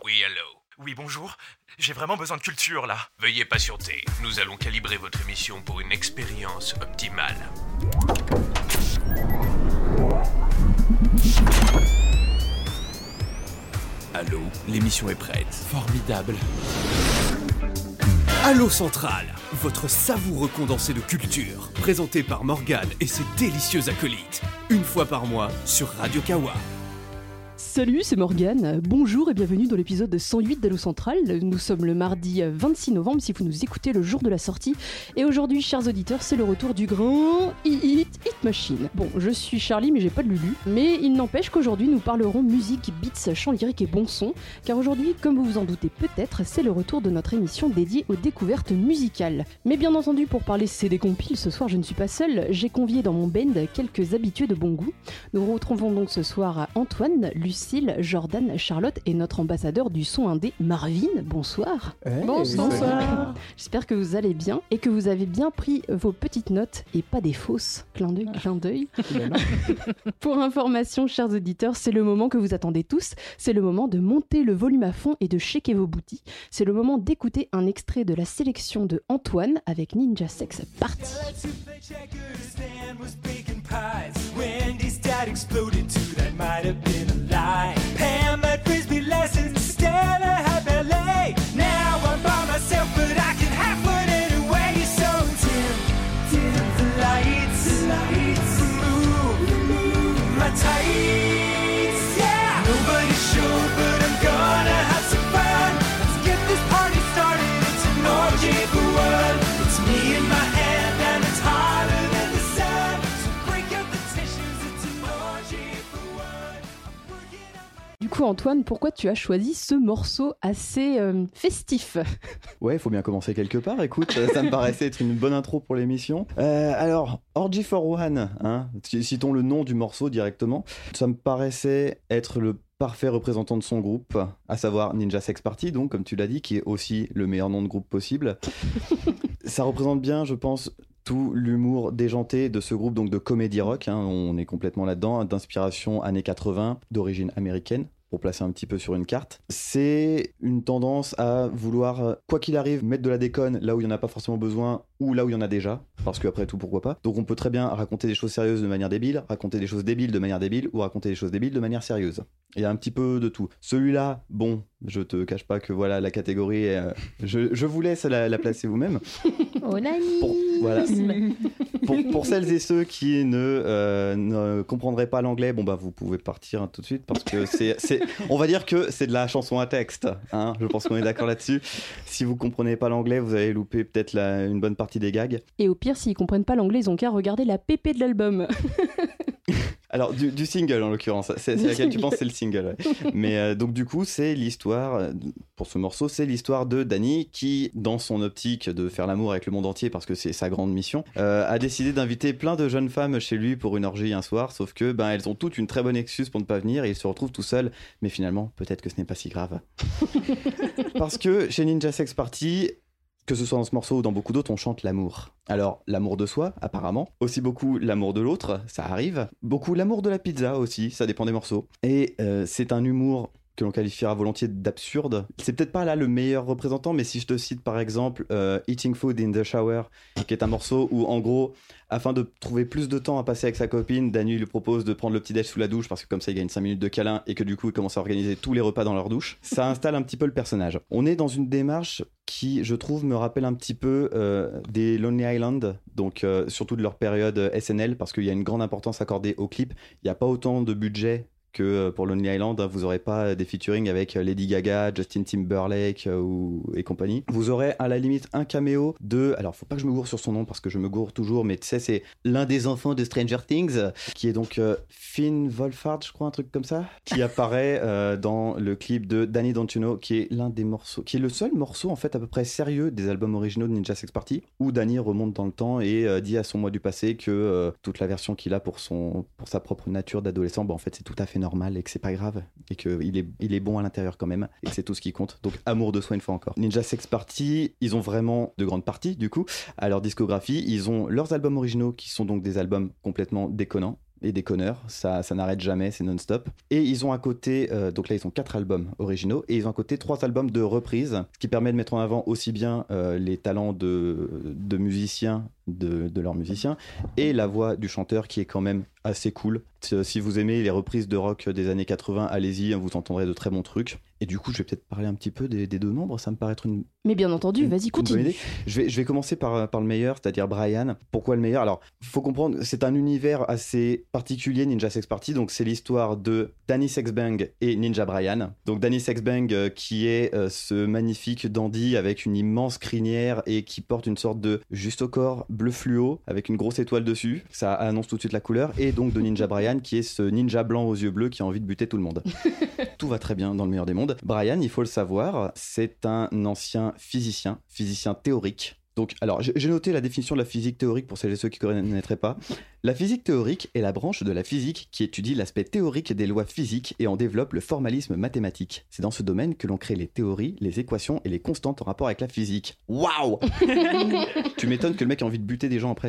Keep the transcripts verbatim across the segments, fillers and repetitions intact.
Oui, allô. Oui, bonjour. J'ai vraiment besoin de culture, là. Veuillez patienter. Nous allons calibrer votre émission pour une expérience optimale. Allô, l'émission est prête. Formidable. Allô Central, votre savoureux condensé de culture, présenté par Morgane et ses délicieux acolytes, une fois par mois sur Radio Kawa. Salut, c'est Morgane. Bonjour et bienvenue dans l'épisode cent huit d'Allo Central. Nous sommes le mardi vingt-six novembre si vous nous écoutez le jour de la sortie. Et aujourd'hui, chers auditeurs, c'est le retour du grand Hit Hit Machine. Bon, je suis Charlie mais j'ai pas de Lulu. Mais il n'empêche qu'aujourd'hui nous parlerons musique, beats, chant lyrique et bon son. Car aujourd'hui, comme vous vous en doutez peut-être, c'est le retour de notre émission dédiée aux découvertes musicales. Mais bien entendu, pour parler C D compile, ce soir je ne suis pas seule. J'ai convié dans mon band quelques habitués de bon goût. Nous retrouvons donc ce soir Antoine, Lucie, Jordan, Charlotte et notre ambassadeur du son indé, Marvin. Bonsoir. Hey, Bonsoir. Bonsoir. J'espère que vous allez bien et que vous avez bien pris vos petites notes et pas des fausses. Clin d'œil, clin d'œil. Pour information, chers auditeurs, c'est le moment que vous attendez tous. C'est le moment de monter le volume à fond et de shaker vos booties. C'est le moment d'écouter un extrait de la sélection de Antoine avec Ninja Sex Party. Wendy's dad exploded too, that might have been a lie. Pam had frisbee lessons, Stella had ballet. Now I'm by myself, but I can have fun anyway. So dim, dim the lights, the lights, move, move my tights. Yeah, nobody's sure, but I'm gonna have some fun. Let's get this party started. It's an orgy for one. It's me and my hand, and it's hotter than the sun. Du coup, Antoine, pourquoi tu as choisi ce morceau assez euh, festif ? Ouais, il faut bien commencer quelque part. Écoute, ça me paraissait être une bonne intro pour l'émission. Euh, alors, Orgy for One, hein, citons le nom du morceau directement. Ça me paraissait être le parfait représentant de son groupe, à savoir Ninja Sex Party, donc, comme tu l'as dit, qui est aussi le meilleur nom de groupe possible. Ça représente bien, je pense, tout l'humour déjanté de ce groupe donc de comédie rock, hein, on est complètement là-dedans, hein, d'inspiration années quatre-vingts, d'origine américaine, pour placer un petit peu sur une carte. C'est une tendance à vouloir, quoi qu'il arrive, mettre de la déconne là où il n'y en a pas forcément besoin ou là où il y en a déjà, parce qu'après tout, pourquoi pas. Donc on peut très bien raconter des choses sérieuses de manière débile, raconter des choses débiles de manière débile, ou raconter des choses débiles de manière sérieuse. Il y a un petit peu de tout. Celui-là, bon, je te cache pas que voilà, la catégorie, est, euh, je, je vous laisse la, la placer vous-même. Oh nani. Pour, voilà. pour, pour celles et ceux qui ne, euh, ne comprendraient pas l'anglais, bon bah vous pouvez partir hein, tout de suite, parce que c'est, c'est, on va dire que c'est de la chanson à texte, hein, je pense qu'on est d'accord là-dessus. Si vous comprenez pas l'anglais, vous allez louper peut-être la, une bonne partie des gags. Et au pire, s'ils comprennent pas l'anglais, ils ont qu'à regarder la pépé de l'album. Alors, du, du single en l'occurrence, c'est, c'est laquelle tu penses, c'est le single. Ouais. Mais euh, donc, du coup, c'est l'histoire, pour ce morceau, c'est l'histoire de Danny qui, dans son optique de faire l'amour avec le monde entier, parce que c'est sa grande mission, euh, a décidé d'inviter plein de jeunes femmes chez lui pour une orgie un soir, sauf que ben, elles ont toutes une très bonne excuse pour ne pas venir et il se retrouve tout seul. Mais finalement, peut-être que ce n'est pas si grave. Parce que chez Ninja Sex Party, que ce soit dans ce morceau ou dans beaucoup d'autres, on chante l'amour. Alors, l'amour de soi, apparemment. Aussi beaucoup l'amour de l'autre, ça arrive. Beaucoup l'amour de la pizza aussi, ça dépend des morceaux. Et euh, c'est un humour que l'on qualifiera volontiers d'absurde. C'est peut-être pas là le meilleur représentant, mais si je te cite par exemple euh, Eating Food in the Shower, qui est un morceau où en gros, afin de trouver plus de temps à passer avec sa copine, Danny lui propose de prendre le petit-déj sous la douche parce que comme ça il gagne cinq minutes de câlin et que du coup il commence à organiser tous les repas dans leur douche. Ça installe un petit peu le personnage. On est dans une démarche qui, je trouve, me rappelle un petit peu euh, des Lonely Island, donc euh, surtout de leur période S N L, parce qu'il y a une grande importance accordée au clip. Il n'y a pas autant de budget que pour Lonely Island, vous n'aurez pas des featuring avec Lady Gaga, Justin Timberlake euh, ou, et compagnie. Vous aurez à la limite un caméo de... Alors, faut pas que je me gourre sur son nom parce que je me gourre toujours, mais tu sais, c'est l'un des enfants de Stranger Things, qui est donc euh, Finn Wolfhard, je crois, un truc comme ça, qui apparaît euh, dans le clip de Danny Don't You Know, qui est l'un des morceaux, qui est le seul morceau, en fait, à peu près sérieux des albums originaux de Ninja Sex Party, où Danny remonte dans le temps et euh, dit à son moi du passé que euh, toute la version qu'il a pour, son, pour sa propre nature d'adolescent, bah, en fait, c'est tout à fait normal et que c'est pas grave et qu'il est, il est bon à l'intérieur quand même et que c'est tout ce qui compte. Donc amour de soi une fois encore. Ninja Sex Party, ils ont vraiment de grandes parties du coup à leur discographie. Ils ont leurs albums originaux qui sont donc des albums complètement déconnants et des conneurs, ça, ça n'arrête jamais, c'est non-stop. Et ils ont à côté, euh, donc là ils ont quatre albums originaux, et ils ont à côté trois albums de reprises, ce qui permet de mettre en avant aussi bien euh, les talents de, de musiciens, de, de leurs musiciens, et la voix du chanteur qui est quand même assez cool. Si vous aimez les reprises de rock des années quatre-vingts, allez-y, vous entendrez de très bons trucs. Et du coup, je vais peut-être parler un petit peu des, des deux membres, ça me paraît être une... Mais bien entendu, une, vas-y, une continue. bonne idée. Je vais, je vais commencer par, par le meilleur, c'est-à-dire Brian. Pourquoi le meilleur ? Alors, il faut comprendre, c'est un univers assez particulier, Ninja Sex Party. Donc, c'est l'histoire de Danny Sexbang et Ninja Brian. Donc, Danny Sexbang, euh, qui est euh, ce magnifique dandy avec une immense crinière et qui porte une sorte de juste au corps bleu fluo avec une grosse étoile dessus. Ça annonce tout de suite la couleur. Et donc, de Ninja Brian, qui est ce ninja blanc aux yeux bleus qui a envie de buter tout le monde. Tout va très bien dans le meilleur des mondes. Brian, il faut le savoir, c'est un ancien physicien, physicien théorique. Donc, alors, j'ai noté la définition de la physique théorique pour celles et ceux qui ne connaîtraient pas. La physique théorique est la branche de la physique qui étudie l'aspect théorique des lois physiques et en développe le formalisme mathématique. C'est dans ce domaine que l'on crée les théories, les équations et les constantes en rapport avec la physique. Waouh. Tu m'étonnes que le mec ait envie de buter des gens après.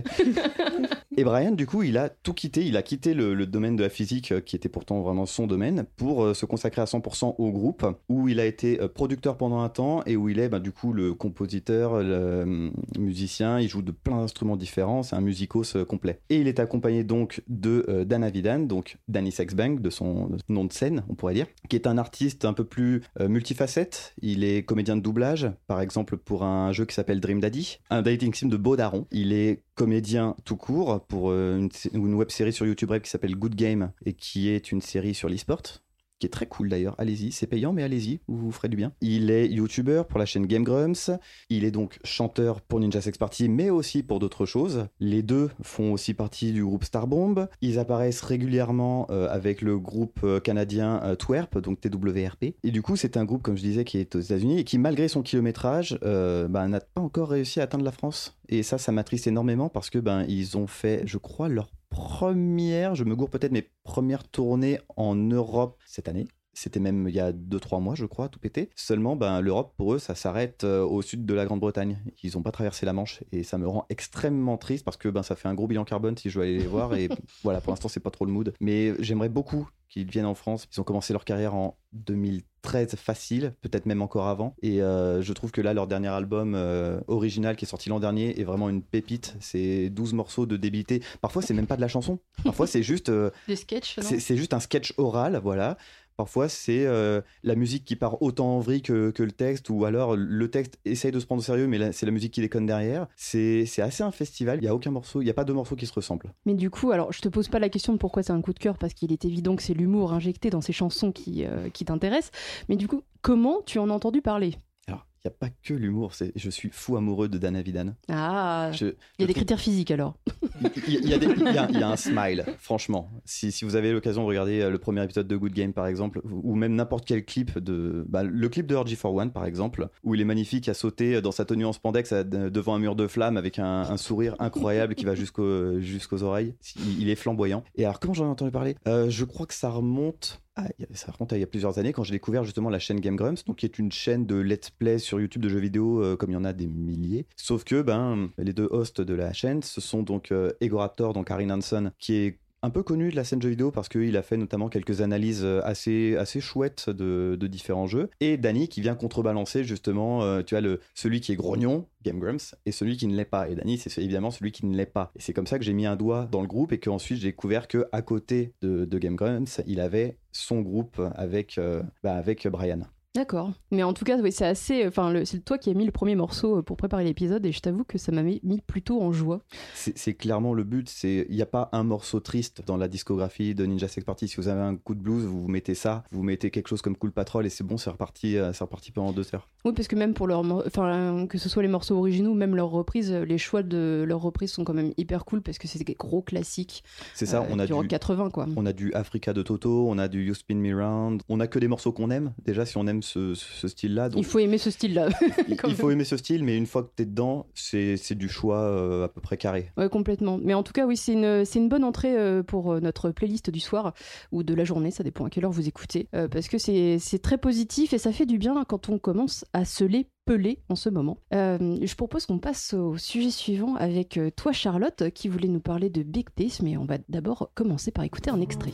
Et Brian, du coup, il a tout quitté. Il a quitté le, le domaine de la physique, euh, qui était pourtant vraiment son domaine, pour euh, se consacrer à cent pour cent au groupe, où il a été euh, producteur pendant un temps et où il est, bah, du coup, le compositeur, le euh, musicien. Il joue de plein d'instruments différents. C'est un musicos euh, complet. Et il est accompagné donc de euh, Dan Avidan, donc Danny Sexbang, de son, de son nom de scène, on pourrait dire, qui est un artiste un peu plus euh, multifacette. Il est comédien de doublage, par exemple pour un jeu qui s'appelle Dream Daddy, un dating sim de Beau Daron. Il est comédien tout court pour euh, une, une web série sur YouTube Red qui s'appelle Good Game et qui est une série sur l'e-sport, qui est très cool d'ailleurs. Allez-y, c'est payant, mais allez-y, vous vous ferez du bien. Il est youtubeur pour la chaîne Game Grumps. Il est donc chanteur pour Ninja Sex Party, mais aussi pour d'autres choses. Les deux font aussi partie du groupe Starbomb. Ils apparaissent régulièrement euh, avec le groupe euh, canadien euh, Twerp, donc T W R P. Et du coup, c'est un groupe, comme je disais, qui est aux États-Unis et qui, malgré son kilométrage, euh, bah, n'a pas encore réussi à atteindre la France. Et ça, ça m'attriste énormément parce que ben ils ont fait, je crois, leur première, je me gourre peut-être, mais première tournée en Europe cette année. C'était même il y a deux trois mois, je crois, tout pété. Seulement, ben, l'Europe, pour eux, ça s'arrête euh, au sud de la Grande-Bretagne. Ils n'ont pas traversé la Manche et ça me rend extrêmement triste parce que ben, ça fait un gros bilan carbone si je dois aller les voir. Et voilà, pour l'instant, c'est pas trop le mood. Mais j'aimerais beaucoup qu'ils viennent en France. Ils ont commencé leur carrière en deux mille treize facile, peut-être même encore avant. Et euh, je trouve que là, leur dernier album euh, original qui est sorti l'an dernier est vraiment une pépite. C'est douze morceaux de débilité. Parfois, c'est même pas de la chanson. Parfois, c'est juste... Euh, Des sketchs, non ? c'est, c'est juste un sketch oral, voilà. Parfois, c'est euh, la musique qui part autant en vrille que, que le texte, ou alors le texte essaye de se prendre au sérieux, mais là, c'est la musique qui déconne derrière. C'est, c'est assez un festival. Il n'y a aucun morceau, il n'y a pas deux morceaux qui se ressemblent. Mais du coup, alors, je te pose pas la question de pourquoi c'est un coup de cœur, parce qu'il est évident que c'est l'humour injecté dans ces chansons qui, euh, qui t'intéressent. Mais du coup, comment tu en as entendu parler ? Alors, il n'y a pas que l'humour. C'est, je suis fou amoureux de Dan Avidan. Ah, il y a des trouve... critères physiques alors. Il y, y, y, y, y a un smile, franchement. Si, si vous avez l'occasion de regarder le premier épisode de Good Game, par exemple, ou même n'importe quel clip de... Bah, le clip de R G quatre one, par exemple, où il est magnifique à sauter dans sa tenue en spandex à, devant un mur de flammes avec un, un sourire incroyable qui va jusqu'au, jusqu'aux oreilles. Il, il est flamboyant. Et alors, comment j'en ai entendu parler ? euh, Je crois que ça remonte... Ah, ça remonte à il y a plusieurs années quand j'ai découvert justement la chaîne Game Grumps, donc qui est une chaîne de let's play sur YouTube de jeux vidéo euh, comme il y en a des milliers. Sauf que ben les deux hosts de la chaîne, ce sont donc euh, Egoraptor, donc Harry Nansen, qui est un peu connu de la scène jeux vidéo parce qu'il a fait notamment quelques analyses assez, assez chouettes de, de différents jeux, et Danny qui vient contrebalancer justement euh, tu vois, le, celui qui est grognon, Game Grumps, et celui qui ne l'est pas. Et Danny, c'est évidemment celui qui ne l'est pas. Et c'est comme ça que j'ai mis un doigt dans le groupe et qu'ensuite j'ai découvert qu'à côté de, de Game Grumps, il avait son groupe avec, euh, bah, avec Brian. D'accord. Mais en tout cas, oui, c'est assez. Enfin, le, c'est toi qui as mis le premier morceau pour préparer l'épisode et je t'avoue que ça m'a mis, mis plutôt en joie. C'est, c'est clairement le but. Il n'y a pas un morceau triste dans la discographie de Ninja Sex Party. Si vous avez un coup de blues, vous, vous mettez ça, vous mettez quelque chose comme Cool Patrol et c'est bon, c'est reparti, c'est reparti pendant deux heures. Oui, parce que même pour leur, enfin, que ce soit les morceaux originaux ou même leurs reprises, les choix de leurs reprises sont quand même hyper cool parce que c'est des gros classiques. C'est ça. Euh, on a du rock quatre-vingts quoi. On a du Africa de Toto, on a du You Spin Me Round. On a que des morceaux qu'on aime. Déjà, si on aime ce, ce style-là. Donc Il faut aimer ce style-là. il, il faut aimer ce style, mais une fois que t'es dedans, c'est, c'est du choix euh, à peu près carré. Ouais, complètement. Mais en tout cas, oui, c'est une, c'est une bonne entrée euh, pour euh, notre playlist du soir ou de la journée, ça dépend à quelle heure vous écoutez, euh, parce que c'est, c'est très positif et ça fait du bien quand on commence à se les peler en ce moment. Euh, je propose qu'on passe au sujet suivant avec euh, toi, Charlotte, qui voulait nous parler de Big Thief, mais on va d'abord commencer par écouter un extrait.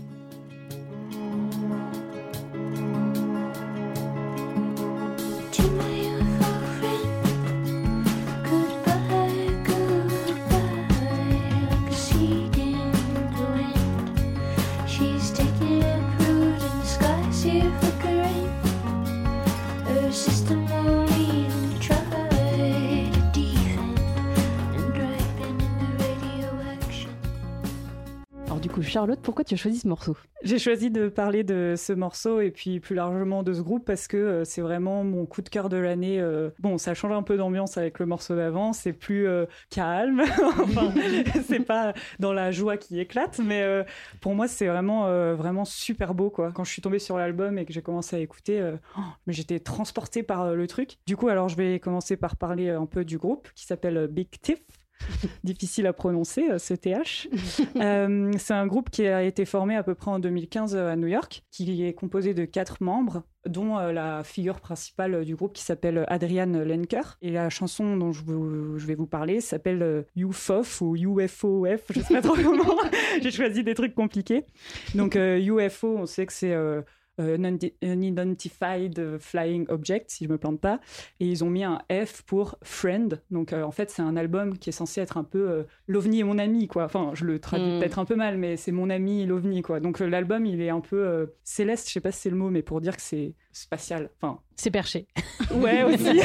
Charlotte, pourquoi tu as choisi ce morceau ? J'ai choisi de parler de ce morceau et puis plus largement de ce groupe parce que euh, c'est vraiment mon coup de cœur de l'année. Euh, bon, ça change un peu d'ambiance avec le morceau d'avant, c'est plus euh, calme, enfin, c'est pas dans la joie qui éclate, mais euh, pour moi, c'est vraiment, euh, vraiment super beau, quoi. Quand je suis tombée sur l'album et que j'ai commencé à écouter, euh, oh, mais j'étais transportée par euh, le truc. Du coup, alors je vais commencer par parler un peu du groupe qui s'appelle Big Thief. Difficile à prononcer, ce T H. euh, c'est un groupe qui a été formé à peu près en deux mille quinze à New York, qui est composé de quatre membres, dont euh, la figure principale du groupe qui s'appelle Adrian Lenker. Et la chanson dont je, vous, je vais vous parler s'appelle euh, U F O F ou U F O F, je sais pas trop comment. J'ai choisi des trucs compliqués. Donc euh, U F O, on sait que c'est... Euh, Uh, Unidentified Flying Object, si je me plante pas, et ils ont mis un F pour Friend. Donc euh, en fait, c'est un album qui est censé être un peu euh, l'OVNI est mon ami, quoi. Enfin, je le traduis mm. peut-être un peu mal, mais c'est mon ami l'OVNI, quoi. Donc euh, l'album, il est un peu euh, céleste, je sais pas si c'est le mot, mais pour dire que c'est spatial. Enfin, c'est perché. Ouais, aussi.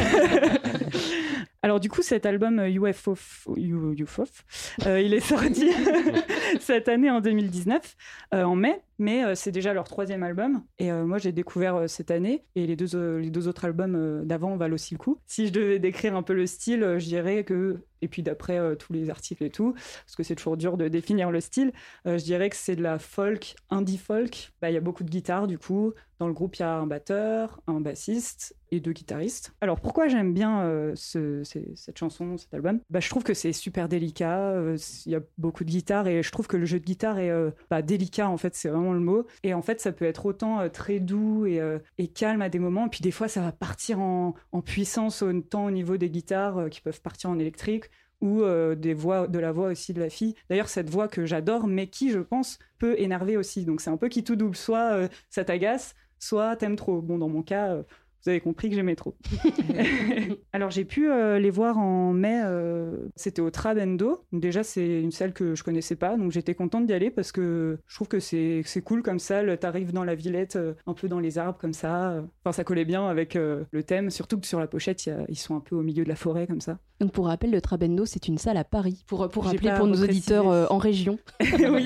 Alors du coup, cet album U F O F, U F O F euh, il est sorti cette année en deux mille dix-neuf, euh, en mai, mais euh, c'est déjà leur troisième album. Et euh, moi, j'ai découvert euh, cette année, et les deux, euh, les deux autres albums euh, d'avant valent aussi le coup. Si je devais décrire un peu le style, euh, je dirais que, et puis d'après euh, tous les articles et tout, parce que c'est toujours dur de définir le style, euh, je dirais que c'est de la folk, indie folk. Bah, il y a beaucoup de guitares du coup. Dans le groupe, il y a un batteur, un bassiste et deux guitaristes. Alors pourquoi j'aime bien euh, ce, ce, cette chanson, cet album ? Bah, je trouve que c'est super délicat, il euh, y a beaucoup de guitare et je trouve que le jeu de guitare est euh, bah, délicat, en fait, c'est vraiment le mot. Et en fait, ça peut être autant euh, très doux et, euh, et calme à des moments, et puis des fois, ça va partir en, en puissance, autant au niveau des guitares euh, qui peuvent partir en électrique, ou euh, des voix, de la voix aussi de la fille. D'ailleurs, cette voix que j'adore, mais qui, je pense, peut énerver aussi. Donc c'est un peu qui tout double, soit euh, ça t'agace, soit t'aimes trop. Bon, dans mon cas, euh, vous avez compris que j'aimais trop. Alors, j'ai pu euh, les voir en mai. Euh, c'était au Trabendo. Donc, déjà, c'est une salle que je connaissais pas. Donc, j'étais contente d'y aller parce que je trouve que c'est, c'est cool comme salle. T'arrives dans la Villette, euh, un peu dans les arbres comme ça. Enfin, ça collait bien avec euh, le thème. Surtout que sur la pochette, y a, ils sont un peu au milieu de la forêt comme ça. Donc, pour rappel, le Trabendo, c'est une salle à Paris. Pour, pour J'ai rappeler pour nos reprécisé. auditeurs euh, en région. Oui.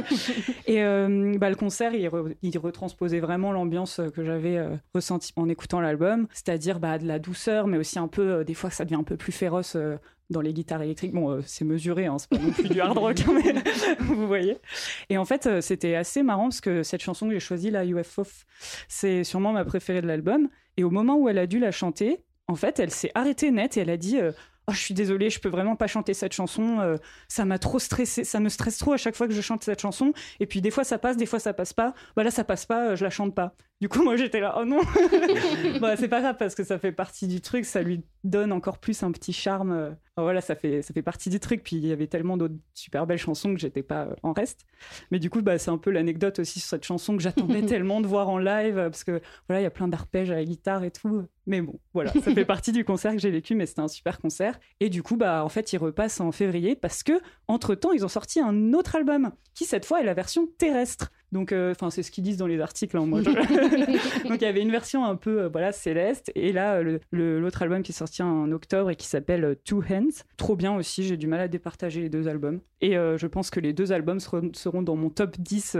Et euh, bah, le concert, il, re, il retransposait vraiment l'ambiance que j'avais euh, ressentie en écoutant l'album, c'est-à-dire bah, de la douceur, mais aussi un peu, euh, des fois, ça devient un peu plus féroce euh, dans les guitares électriques. Bon, euh, c'est mesuré, hein, c'est pas non plus du hard rock, mais vous voyez. Et en fait, euh, c'était assez marrant parce que cette chanson que j'ai choisie, la U F O F, c'est sûrement ma préférée de l'album. Et au moment où elle a dû la chanter, en fait, elle s'est arrêtée net et elle a dit... Euh, Oh, je suis désolée, je peux vraiment pas chanter cette chanson. Euh, ça m'a trop stressé, ça me stresse trop à chaque fois que je chante cette chanson. Et puis des fois ça passe, des fois ça passe pas. Bah là ça passe pas, euh, je la chante pas. Du coup moi j'étais là, oh non. Bah c'est pas grave parce que ça fait partie du truc, ça lui donne encore plus un petit charme. Euh, voilà, ça fait ça fait partie du truc. Puis il y avait tellement d'autres super belles chansons que j'étais pas euh, en reste. Mais du coup bah c'est un peu l'anecdote aussi sur cette chanson que j'attendais tellement de voir en live euh, parce que voilà il y a plein d'arpèges à la guitare et tout. Mais bon, voilà, ça fait partie du concert que j'ai vécu, mais c'était un super concert. Et du coup, bah, en fait, ils repassent en février parce que, entre-temps, ils ont sorti un autre album qui, cette fois, est la version terrestre. Donc, enfin, euh, c'est ce qu'ils disent dans les articles. Hein, moi, je... Donc, il y avait une version un peu, euh, voilà, céleste. Et là, le, le, l'autre album qui est sorti en octobre et qui s'appelle euh, Two Hands. Trop bien aussi. J'ai du mal à départager les deux albums. Et euh, je pense que les deux albums seront, seront dans mon top dix euh,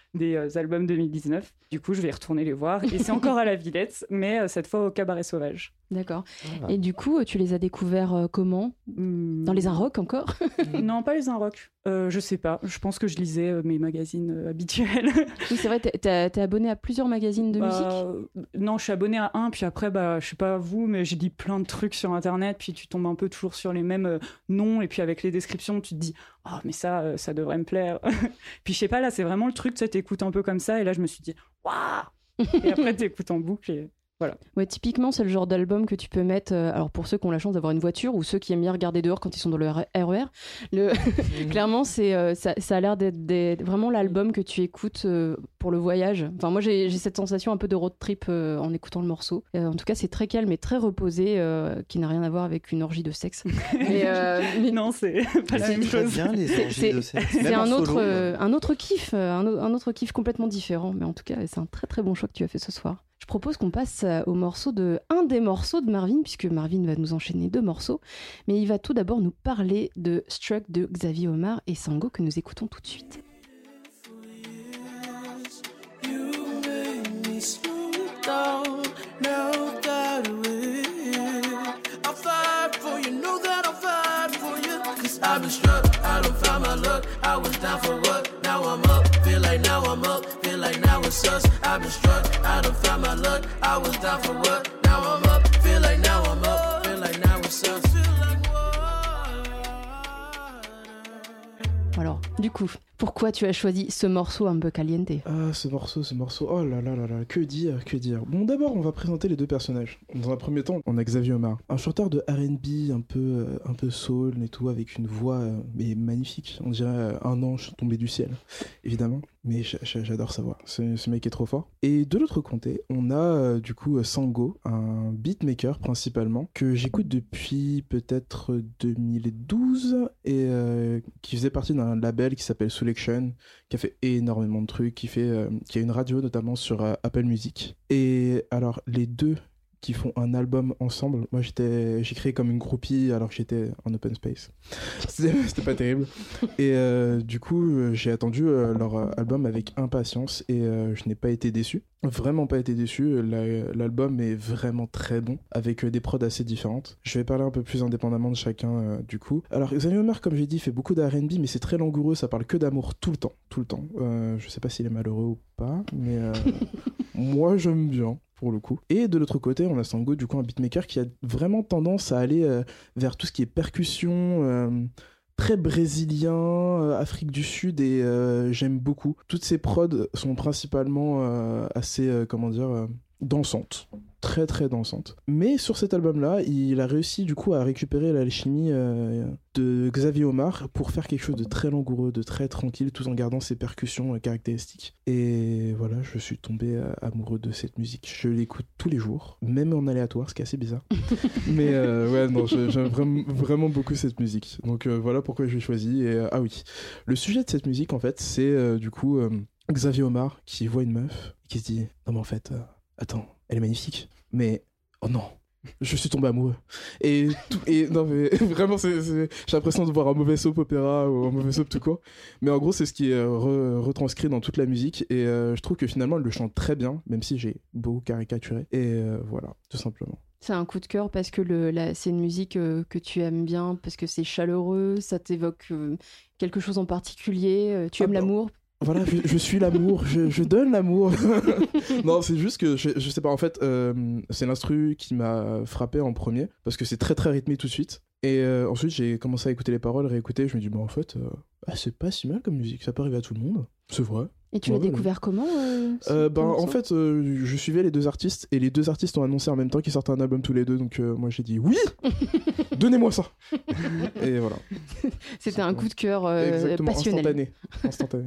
des euh, albums deux mille dix-neuf. Du coup, je vais y retourner les voir. Et c'est encore à la Villette, mais euh, cette fois au Cabaret Sauvage. D'accord. Ah. Et du coup, tu les as découverts euh, comment ? Hum, Dans les Inrocks encore ? Non, pas les Inrocks. Euh, je sais pas. Je pense que je lisais euh, mes magazines euh, habituels. Oui, c'est vrai, t'es, t'es, t'es abonné à plusieurs magazines de Bah, musique ? euh, Non, je suis abonnée à un, puis après, bah, je sais pas vous, mais j'ai dit plein de trucs sur Internet, puis tu tombes un peu toujours sur les mêmes euh, noms, et puis avec les descriptions, tu te dis « Ah, oh, mais ça, euh, ça devrait me plaire. » Puis je sais pas, là, c'est vraiment le truc, tu sais, t'écoutes un peu comme ça, et là, je me suis dit « Waouh !» Et après, t'écoutes en boucle, et... Voilà. Ouais, typiquement, c'est le genre d'album que tu peux mettre. Euh, alors, pour ceux qui ont la chance d'avoir une voiture ou ceux qui aiment bien regarder dehors quand ils sont dans le R E R, le... clairement, c'est, euh, ça, ça a l'air d'être des... vraiment l'album que tu écoutes euh, pour le voyage. Enfin, moi, j'ai, j'ai cette sensation un peu de road trip euh, en écoutant le morceau. Euh, en tout cas, c'est très calme et très reposé, euh, qui n'a rien à voir avec une orgie de sexe. mais, euh, mais... Non, c'est pas la C'est même très chose. bien les orgies C'est, de sexe. c'est Même en un, autre, solo, euh, un autre kiff, euh, un, o- un autre kiff complètement différent. Mais en tout cas, c'est un très très bon choix que tu as fait ce soir. Je propose qu'on passe euh, au morceau de un des morceaux de Marvin, puisque Marvin va nous enchaîner deux morceaux. Mais il va tout d'abord nous parler de Struck de Xavier Omar et Sango que nous écoutons tout de suite. You made me slow down, now that we're here. I'll fight for you, know that I'll fight for you. Cause I've been struck, I don't find my luck. I was down for what? Now I'm up, feel like now I'm up, feel like now it's us. I've been struck, I don't find my luck. I was down for what? Now I'm up, feel like now I'm up, feel like now it's us. Alors, du coup, pourquoi tu as choisi ce morceau un peu caliente ? Ah, ce morceau, ce morceau, oh là là là là, que dire, que dire. Bon, d'abord, on va présenter les deux personnages. Dans un premier temps, on a Xavier Omar, un chanteur de R and B un peu, euh, un peu soul et tout, avec une voix euh, mais magnifique. On dirait euh, un ange tombé du ciel, évidemment. Mais j- j- j'adore sa voix, ce, ce mec est trop fort. Et de l'autre côté, on a euh, du coup Sango, un beatmaker principalement, que j'écoute depuis peut-être deux mille douze, et euh, qui faisait partie d'un label qui s'appelle Selection, qui a fait énormément de trucs, qui, fait, euh, qui a une radio notamment sur euh, Apple Music. Et alors, les deux qui font un album ensemble, moi j'étais, j'ai créé comme une groupie alors que j'étais en open space. C'était, c'était pas terrible. Et euh, du coup, euh, j'ai attendu euh, leur euh, album avec impatience et euh, je n'ai pas été déçu. Vraiment pas été déçu. La- l'album est vraiment très bon, avec euh, des prods assez différentes. Je vais parler un peu plus indépendamment de chacun euh, du coup. Alors, Xavier Omar, comme j'ai dit, fait beaucoup de R and B, mais c'est très langoureux, ça parle que d'amour tout le temps, tout le temps. Euh, je sais pas s'il est malheureux ou pas, mais euh, moi j'aime bien. Pour le coup. Et de l'autre côté, on a Sango, du coup, un beatmaker qui a vraiment tendance à aller euh, vers tout ce qui est percussion, euh, très brésilien, euh, Afrique du Sud, et euh, j'aime beaucoup. Toutes ces prods sont principalement euh, assez, euh, comment dire, euh, dansantes. Très très dansante. Mais sur cet album-là, il a réussi du coup à récupérer l'alchimie euh, de Xavier Omar pour faire quelque chose de très langoureux, de très tranquille, tout en gardant ses percussions euh, caractéristiques. Et voilà, je suis tombé euh, amoureux de cette musique. Je l'écoute tous les jours, même en aléatoire, ce qui est assez bizarre. Mais euh, ouais, non, je- j'aime vraiment, vraiment beaucoup cette musique. Donc euh, voilà pourquoi je l'ai choisi. Et, euh, ah oui, le sujet de cette musique, en fait, c'est euh, du coup euh, Xavier Omar qui voit une meuf et qui se dit « Non mais en fait, euh, attends, elle est magnifique, mais oh non, je suis tombé amoureux. » Et, tout, et non mais vraiment, c'est, c'est- j'ai l'impression de voir un mauvais soap opéra ou un mauvais soap tout court. Mais en gros, c'est ce qui est euh, re- retranscrit dans toute la musique. Et euh, je trouve que finalement, elle le chante très bien, même si j'ai beaucoup caricaturé. Et euh, voilà, tout simplement. C'est un coup de cœur parce que le, la, c'est une musique euh, que tu aimes bien, parce que c'est chaleureux, ça t'évoque euh, quelque chose en particulier, euh, tu Ah aimes bah, l'amour. Voilà, je, je suis l'amour, je, je donne l'amour. Non, c'est juste que je, je sais pas, en fait, euh, c'est l'instru qui m'a frappé en premier, parce que c'est très très rythmé tout de suite. Et euh, ensuite, j'ai commencé à écouter les paroles, réécouter, je me dis, bah en fait, euh, ah, c'est pas si mal comme musique, ça peut arriver à tout le monde, c'est vrai. Et tu Ouais, l'as ouais. découvert comment euh, ce- Euh, ton ben, en morceau fait, euh, je suivais les deux artistes, et les deux artistes ont annoncé en même temps qu'ils sortaient un album tous les deux, donc euh, moi j'ai dit, oui, donnez-moi ça. Et voilà. C'était un coup de cœur euh, Exactement, passionnel. instantané. Instantané.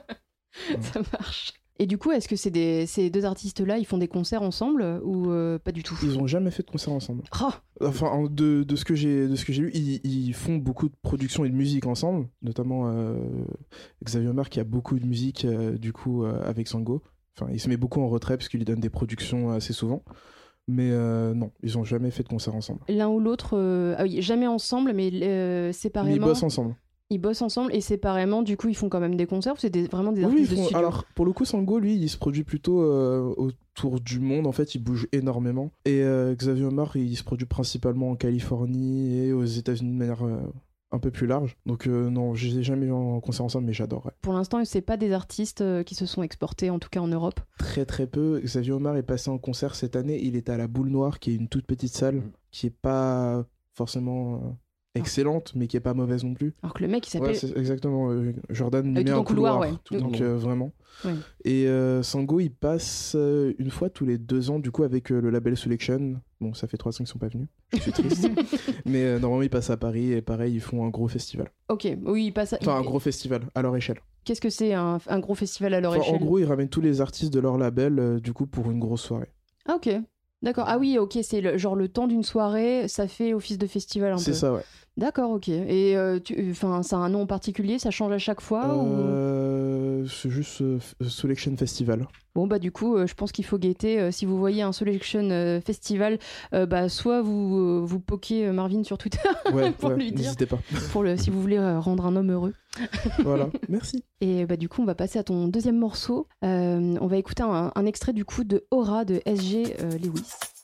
Ça marche. Et du coup, est-ce que c'est des, ces deux artistes-là, ils font des concerts ensemble ou euh, pas du tout? Ils ont jamais fait de concert ensemble. Oh, Enfin, en- de, de ce que j'ai de ce que j'ai lu, ils, ils font beaucoup de production et de musique ensemble, notamment euh, Xavier Omar qui a beaucoup de musique euh, du coup euh, avec Sango. Enfin, il se met beaucoup en retrait parce qu'il lui donne des productions assez souvent. Mais euh, non, ils ont jamais fait de concert ensemble. l'un ou l'autre, euh, ah oui, jamais ensemble, mais euh, Mais ils séparément. bossent ensemble. Ils bossent ensemble et séparément, du coup, ils font quand même des concerts ou c'est des, vraiment des Oui, artistes ils de font- studio? alors pour le coup, Sango, lui, il se produit plutôt euh, autour du monde. En fait, il bouge énormément. Et euh, Xavier Omar, il se produit principalement en Californie et aux États-Unis de manière euh, un peu plus large. Donc euh, non, je les ai jamais vus en concert ensemble, mais j'adorerais. Pour l'instant, c'est pas des artistes euh, qui se sont exportés, en tout cas en Europe. Très très peu. Xavier Omar est passé en concert cette année. Il était à la Boule Noire, qui est une toute petite salle, qui est pas forcément euh, excellente, mais qui est pas mauvaise non plus. Alors que le mec, il s'appelle... Ouais, c'est exactement. euh, Jordan Euh, lui met tout un en couloir, couloir. ouais. tout- Mm. donc euh, vraiment. Ouais. Et euh, Sango, il passe euh, une fois tous les deux ans, du coup, avec euh, le label Selection. Bon, ça fait trois ans qu'ils sont pas venus. Je suis triste. Mais euh, normalement, ils passent à Paris et pareil, ils font un gros festival. Ok, oui, il passe à... Enfin, un il- gros festival à leur échelle. Qu'est-ce que c'est un, un gros festival à leur Enfin, en échelle? gros, ils ramènent tous les artistes de leur label, euh, du coup, pour une grosse soirée. Ah ok, d'accord. Ah oui, ok, c'est le, genre le temps d'une soirée, ça fait office de festival un C'est peu. ça, ouais. D'accord, ok. Et euh, tu, enfin, ça a un nom en particulier, ça change à chaque fois ou... Euh, C'est juste euh, f- Selection Festival. Bon bah du coup, euh, je pense qu'il faut guetter. euh, si vous voyez un Selection euh, Festival, euh, bah soit vous euh, vous poquez euh, Marvin sur Twitter Ouais, pour ouais, lui dire, n'hésitez pas. pour le, si vous voulez euh, rendre un homme heureux. Voilà, merci. Et bah du coup, on va passer à ton deuxième morceau. Euh, on va écouter un, un extrait du coup de Aura de S G euh, Lewis.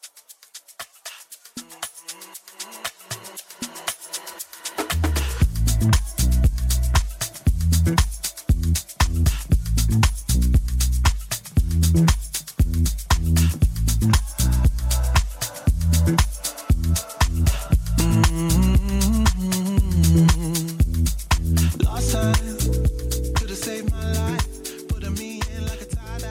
Lost time, could've saved my life, putting me in like a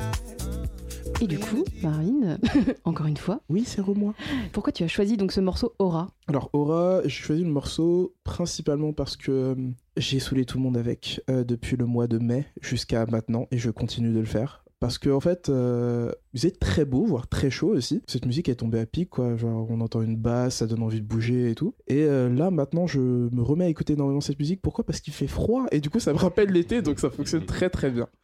tie-dye. Et du coup, Marine, encore une fois, Oui, c'est moi. pourquoi tu as choisi donc ce morceau Aura? Alors Aura, j'ai choisi le morceau principalement parce que euh, j'ai saoulé tout le monde avec euh, depuis le mois de mai jusqu'à maintenant et je continue de le faire. Parce que en fait, euh, vous êtes très beau, voire très chaud aussi. Cette musique est tombée à pic, quoi. Genre, on entend une basse, ça donne envie de bouger et tout. Et euh, là, maintenant, je me remets à écouter énormément cette musique. Pourquoi ? Parce qu'il fait froid et du coup, ça me rappelle l'été, donc ça fonctionne très très bien.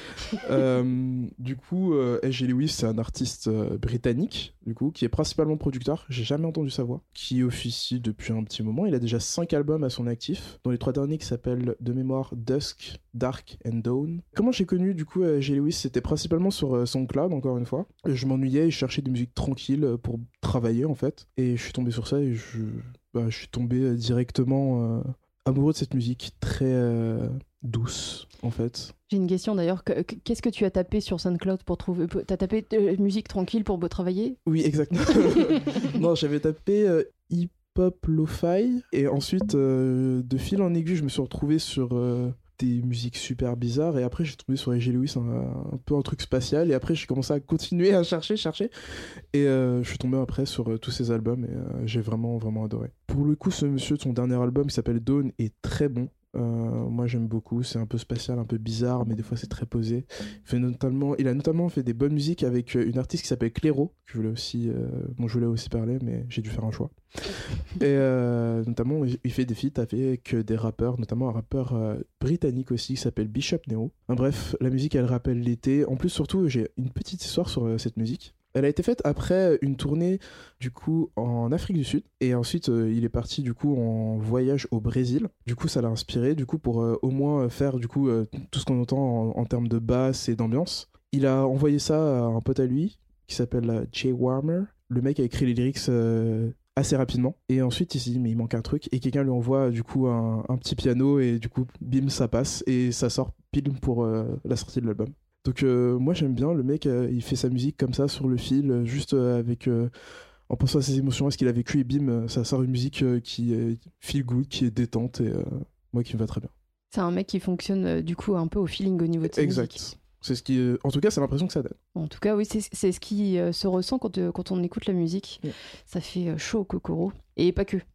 Euh, du coup, euh, S G Lewis, c'est un artiste euh, britannique, du coup, qui est principalement producteur. J'ai jamais entendu sa voix. Qui officie depuis un petit moment. Il a déjà cinq albums à son actif, dont les trois derniers qui s'appellent de mémoire Dusk, Dark and Dawn. Comment j'ai connu du coup S G Lewis ? C'était principalement sur euh, SoundCloud, encore une fois. Je m'ennuyais et je cherchais des musiques tranquilles euh, pour travailler en fait. Et je suis tombé sur ça et je, bah, je suis tombé euh, directement euh, amoureux de cette musique très euh, douce en fait. J'ai une question d'ailleurs. Que- que- Qu'est-ce que tu as tapé sur SoundCloud pour trouver... T'as tapé euh, musique tranquille pour beau travailler? Oui, exactement. Non, j'avais tapé euh, hip-hop lo-fi et ensuite, euh, de fil en aiguille, je me suis retrouvé sur euh, des musiques super bizarres et après, j'ai tombé sur S G Lewis, un, un peu un truc spatial et après, j'ai commencé à continuer à chercher, chercher et euh, je suis tombé après sur euh, tous ses albums et euh, j'ai vraiment, vraiment adoré. Pour le coup, ce monsieur, son dernier album qui s'appelle Dawn est très bon. Euh, moi j'aime beaucoup, c'est un peu spatial, un peu bizarre, mais des fois c'est très posé. Il, fait notamment, il a notamment fait des bonnes musiques avec euh, une artiste qui s'appelle Clairo, que je voulais aussi, euh, dont je voulais aussi parler, mais j'ai dû faire un choix. Et euh, notamment, il fait des feats avec des rappeurs, notamment un rappeur euh, britannique aussi qui s'appelle Bishop Nero. Enfin, bref, la musique elle rappelle l'été. En plus, surtout, j'ai une petite histoire sur euh, cette musique. Elle a été faite après une tournée du coup en Afrique du Sud et ensuite euh, il est parti du coup en voyage au Brésil. Du coup ça l'a inspiré du coup pour euh, au moins faire du coup euh, tout ce qu'on entend en, en termes de basse et d'ambiance. Il a envoyé ça à un pote à lui qui s'appelle euh, Jay Warmer. Le mec a écrit les lyrics euh, assez rapidement et ensuite il s'est dit mais il manque un truc et quelqu'un lui envoie du coup un, un petit piano et du coup bim ça passe et ça sort pile pour euh, la sortie de l'album. Donc euh, moi j'aime bien, le mec euh, il fait sa musique comme ça sur le fil, euh, juste euh, avec euh, en pensant à ses émotions, à ce qu'il a vécu et bim, euh, ça sort une musique euh, qui est feel good, qui est détente et euh, moi qui me va très bien. C'est un mec qui fonctionne euh, du coup un peu au feeling au niveau de ses Exact. musiques. C'est ce qui, euh, en tout cas c'est l'impression que ça donne. En tout cas, oui, c'est c'est ce qui euh, se ressent quand, euh, quand on écoute la musique. Ouais. Ça fait euh, chaud au kokoro. Et pas que.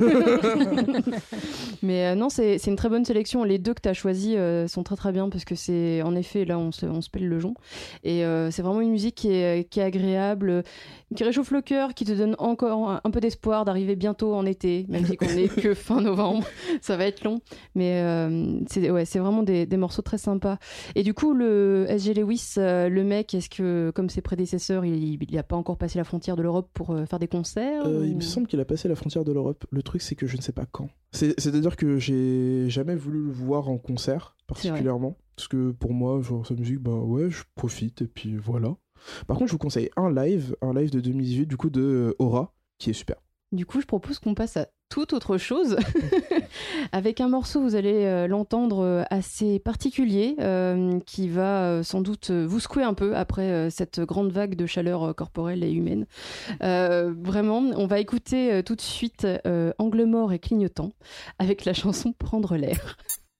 Mais euh, non, c'est c'est une très bonne sélection. Les deux que tu as choisis euh, sont très très bien parce que c'est, en effet, là, on se, on se pèle le jonc. Et euh, c'est vraiment une musique qui est, qui est agréable, qui réchauffe le cœur, qui te donne encore un, un peu d'espoir d'arriver bientôt en été, même si on n'est que fin novembre. Ça va être long. Mais euh, c'est ouais, c'est vraiment des, des morceaux très sympas. Et du coup, le S G Lewis, euh, le mec, est-ce que, comme ses prédécesseurs, il n'a pas encore passé la frontière de l'Europe pour euh, faire des concerts Euh, ou- Il me semble qu'il a passé la frontière de l'Europe. Le truc, c'est que je ne sais pas quand. C'est- C'est-à-dire que j'ai jamais voulu le voir en concert, particulièrement. Parce que pour moi, genre, sa musique, bah ouais, je profite et puis voilà. Par contre, je vous conseille un live, un live de deux mille dix-huit, du coup, de euh, Aura, qui est super. Du coup, je propose qu'on passe à toute autre chose. Avec un morceau, vous allez euh, l'entendre euh, assez particulier, euh, qui va euh, sans doute euh, vous secouer un peu après euh, cette grande vague de chaleur euh, corporelle et humaine. Euh, vraiment, on va écouter euh, tout de suite euh, Angle mort et clignotant avec la chanson Prendre l'air.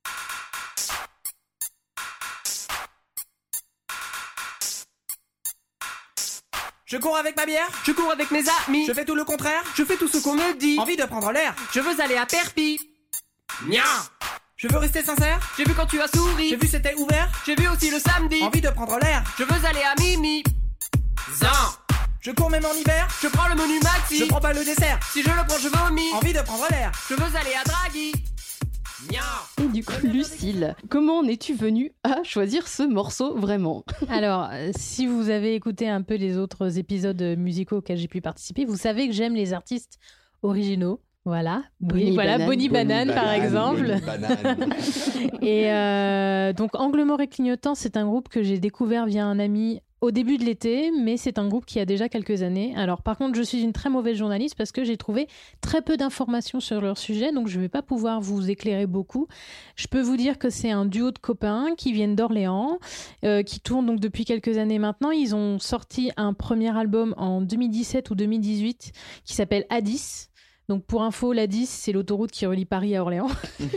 Je cours avec ma bière, Je cours avec mes amis, je fais tout le contraire, je fais tout ce qu'on me dit. envie de prendre l'air, Je veux aller à Perpi. Nya. je veux rester sincère, J'ai vu quand tu as souri. j'ai vu c'était ouvert, J'ai vu aussi le samedi. envie de prendre l'air, Je veux aller à Mimi. Zan. je cours même en hiver, Je prends le menu maxi. je prends pas le dessert, Si je le prends, je vomis. envie de prendre l'air. Je veux aller à Draghi. Nya. Et du coup, Lucille, comment en es-tu venue à choisir ce morceau vraiment? Alors, euh, si vous avez écouté un peu les autres épisodes musicaux auxquels j'ai pu participer, vous savez que j'aime les artistes originaux. Voilà, Bonnie oui, voilà, Banane. Bonnie Banane, Bonnie par Banane, exemple. Bonnie Banane. Et euh, donc, Angle mort et clignotant, c'est un groupe que j'ai découvert via un ami au début de l'été, mais c'est un groupe qui a déjà quelques années. Alors, par contre, je suis une très mauvaise journaliste parce que j'ai trouvé très peu d'informations sur leur sujet, donc je ne vais pas pouvoir vous éclairer beaucoup. Je peux vous dire que c'est un duo de copains qui viennent d'Orléans, euh, qui tournent donc depuis quelques années maintenant. Ils ont sorti un premier album en deux mille dix-sept ou deux mille dix-huit qui s'appelle A dix. Donc, pour info, l'A dix, c'est l'autoroute qui relie Paris à Orléans.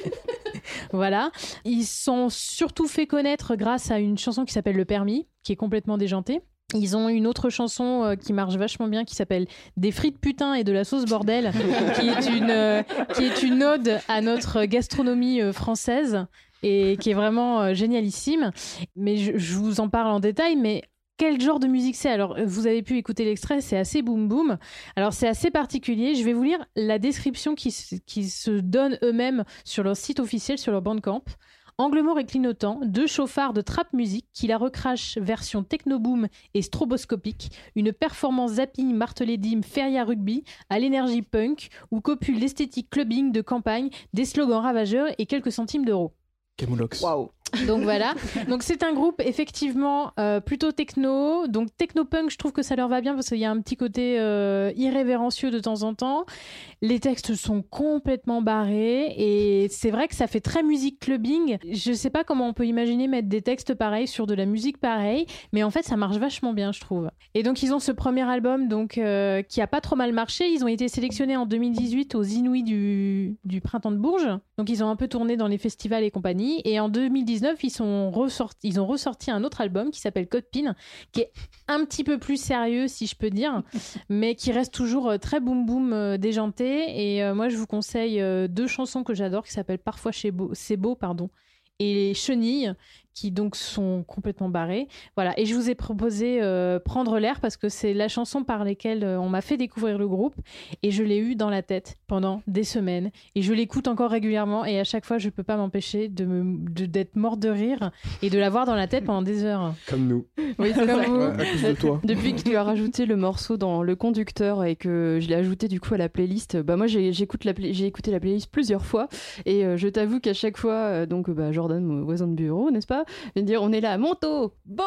Voilà. Ils sont surtout fait connaître grâce à une chanson qui s'appelle Le Permis, qui est complètement déjantée. Ils ont une autre chanson euh, qui marche vachement bien qui s'appelle Des frites putain et de la sauce bordel, qui est une, euh, qui est une ode à notre gastronomie euh, française et qui est vraiment euh, génialissime. Mais je, je vous en parle en détail, mais quel genre de musique c'est? Alors, vous avez pu écouter l'extrait, c'est assez boum boum. Alors, c'est assez particulier. Je vais vous lire la description qui, se- qui se donnent eux-mêmes sur leur site officiel, sur leur Bandcamp. Angle mort et clignotant, deux chauffards de trap musique qui la recrachent version technoboom et stroboscopique, une performance zapping martelé dim feria rugby à l'énergie punk où copule l'esthétique clubbing de campagne, des slogans ravageurs et quelques centimes d'euros. Camoulox. Waouh! Donc voilà. Donc c'est un groupe effectivement euh, plutôt techno. Donc techno-punk, je trouve que ça leur va bien parce qu'il y a un petit côté euh, irrévérencieux de temps en temps. Les textes sont complètement barrés et c'est vrai que ça fait très musique clubbing. Je sais pas comment on peut imaginer mettre des textes pareils sur de la musique pareille, mais en fait ça marche vachement bien, je trouve. Et donc ils ont ce premier album donc euh, qui a pas trop mal marché. Ils ont été sélectionnés en deux mille dix-huit aux Inouïs du, du Printemps de Bourges. Donc ils ont un peu tourné dans les festivals et compagnie. Et en deux mille dix-neuf, ils, sont ressortis, ils ont ressorti un autre album qui s'appelle Code Pin, qui est un petit peu plus sérieux, si je peux dire, mais qui reste toujours euh, très boum boum euh, déjanté. Et euh, moi, je vous conseille euh, deux chansons que j'adore qui s'appellent Parfois chez beau, c'est beau, pardon, et Chenilles, qui donc sont complètement barrés. Voilà. Et je vous ai proposé euh, Prendre l'air parce que c'est la chanson par laquelle euh, on m'a fait découvrir le groupe et je l'ai eu dans la tête pendant des semaines et je l'écoute encore régulièrement et à chaque fois je peux pas m'empêcher de me, de, d'être morte de rire et de l'avoir dans la tête pendant des heures. Comme nous. Oui, c'est comme vous. Ouais, à cause de toi. Depuis que tu as rajouté le morceau dans le conducteur et que je l'ai ajouté du coup à la playlist, bah moi j'ai, j'écoute la play- j'ai écouté la playlist plusieurs fois et euh, je t'avoue qu'à chaque fois, euh, donc bah, Jordan, mon voisin de bureau, n'est-ce pas, vient de dire on est là, Monto, bon,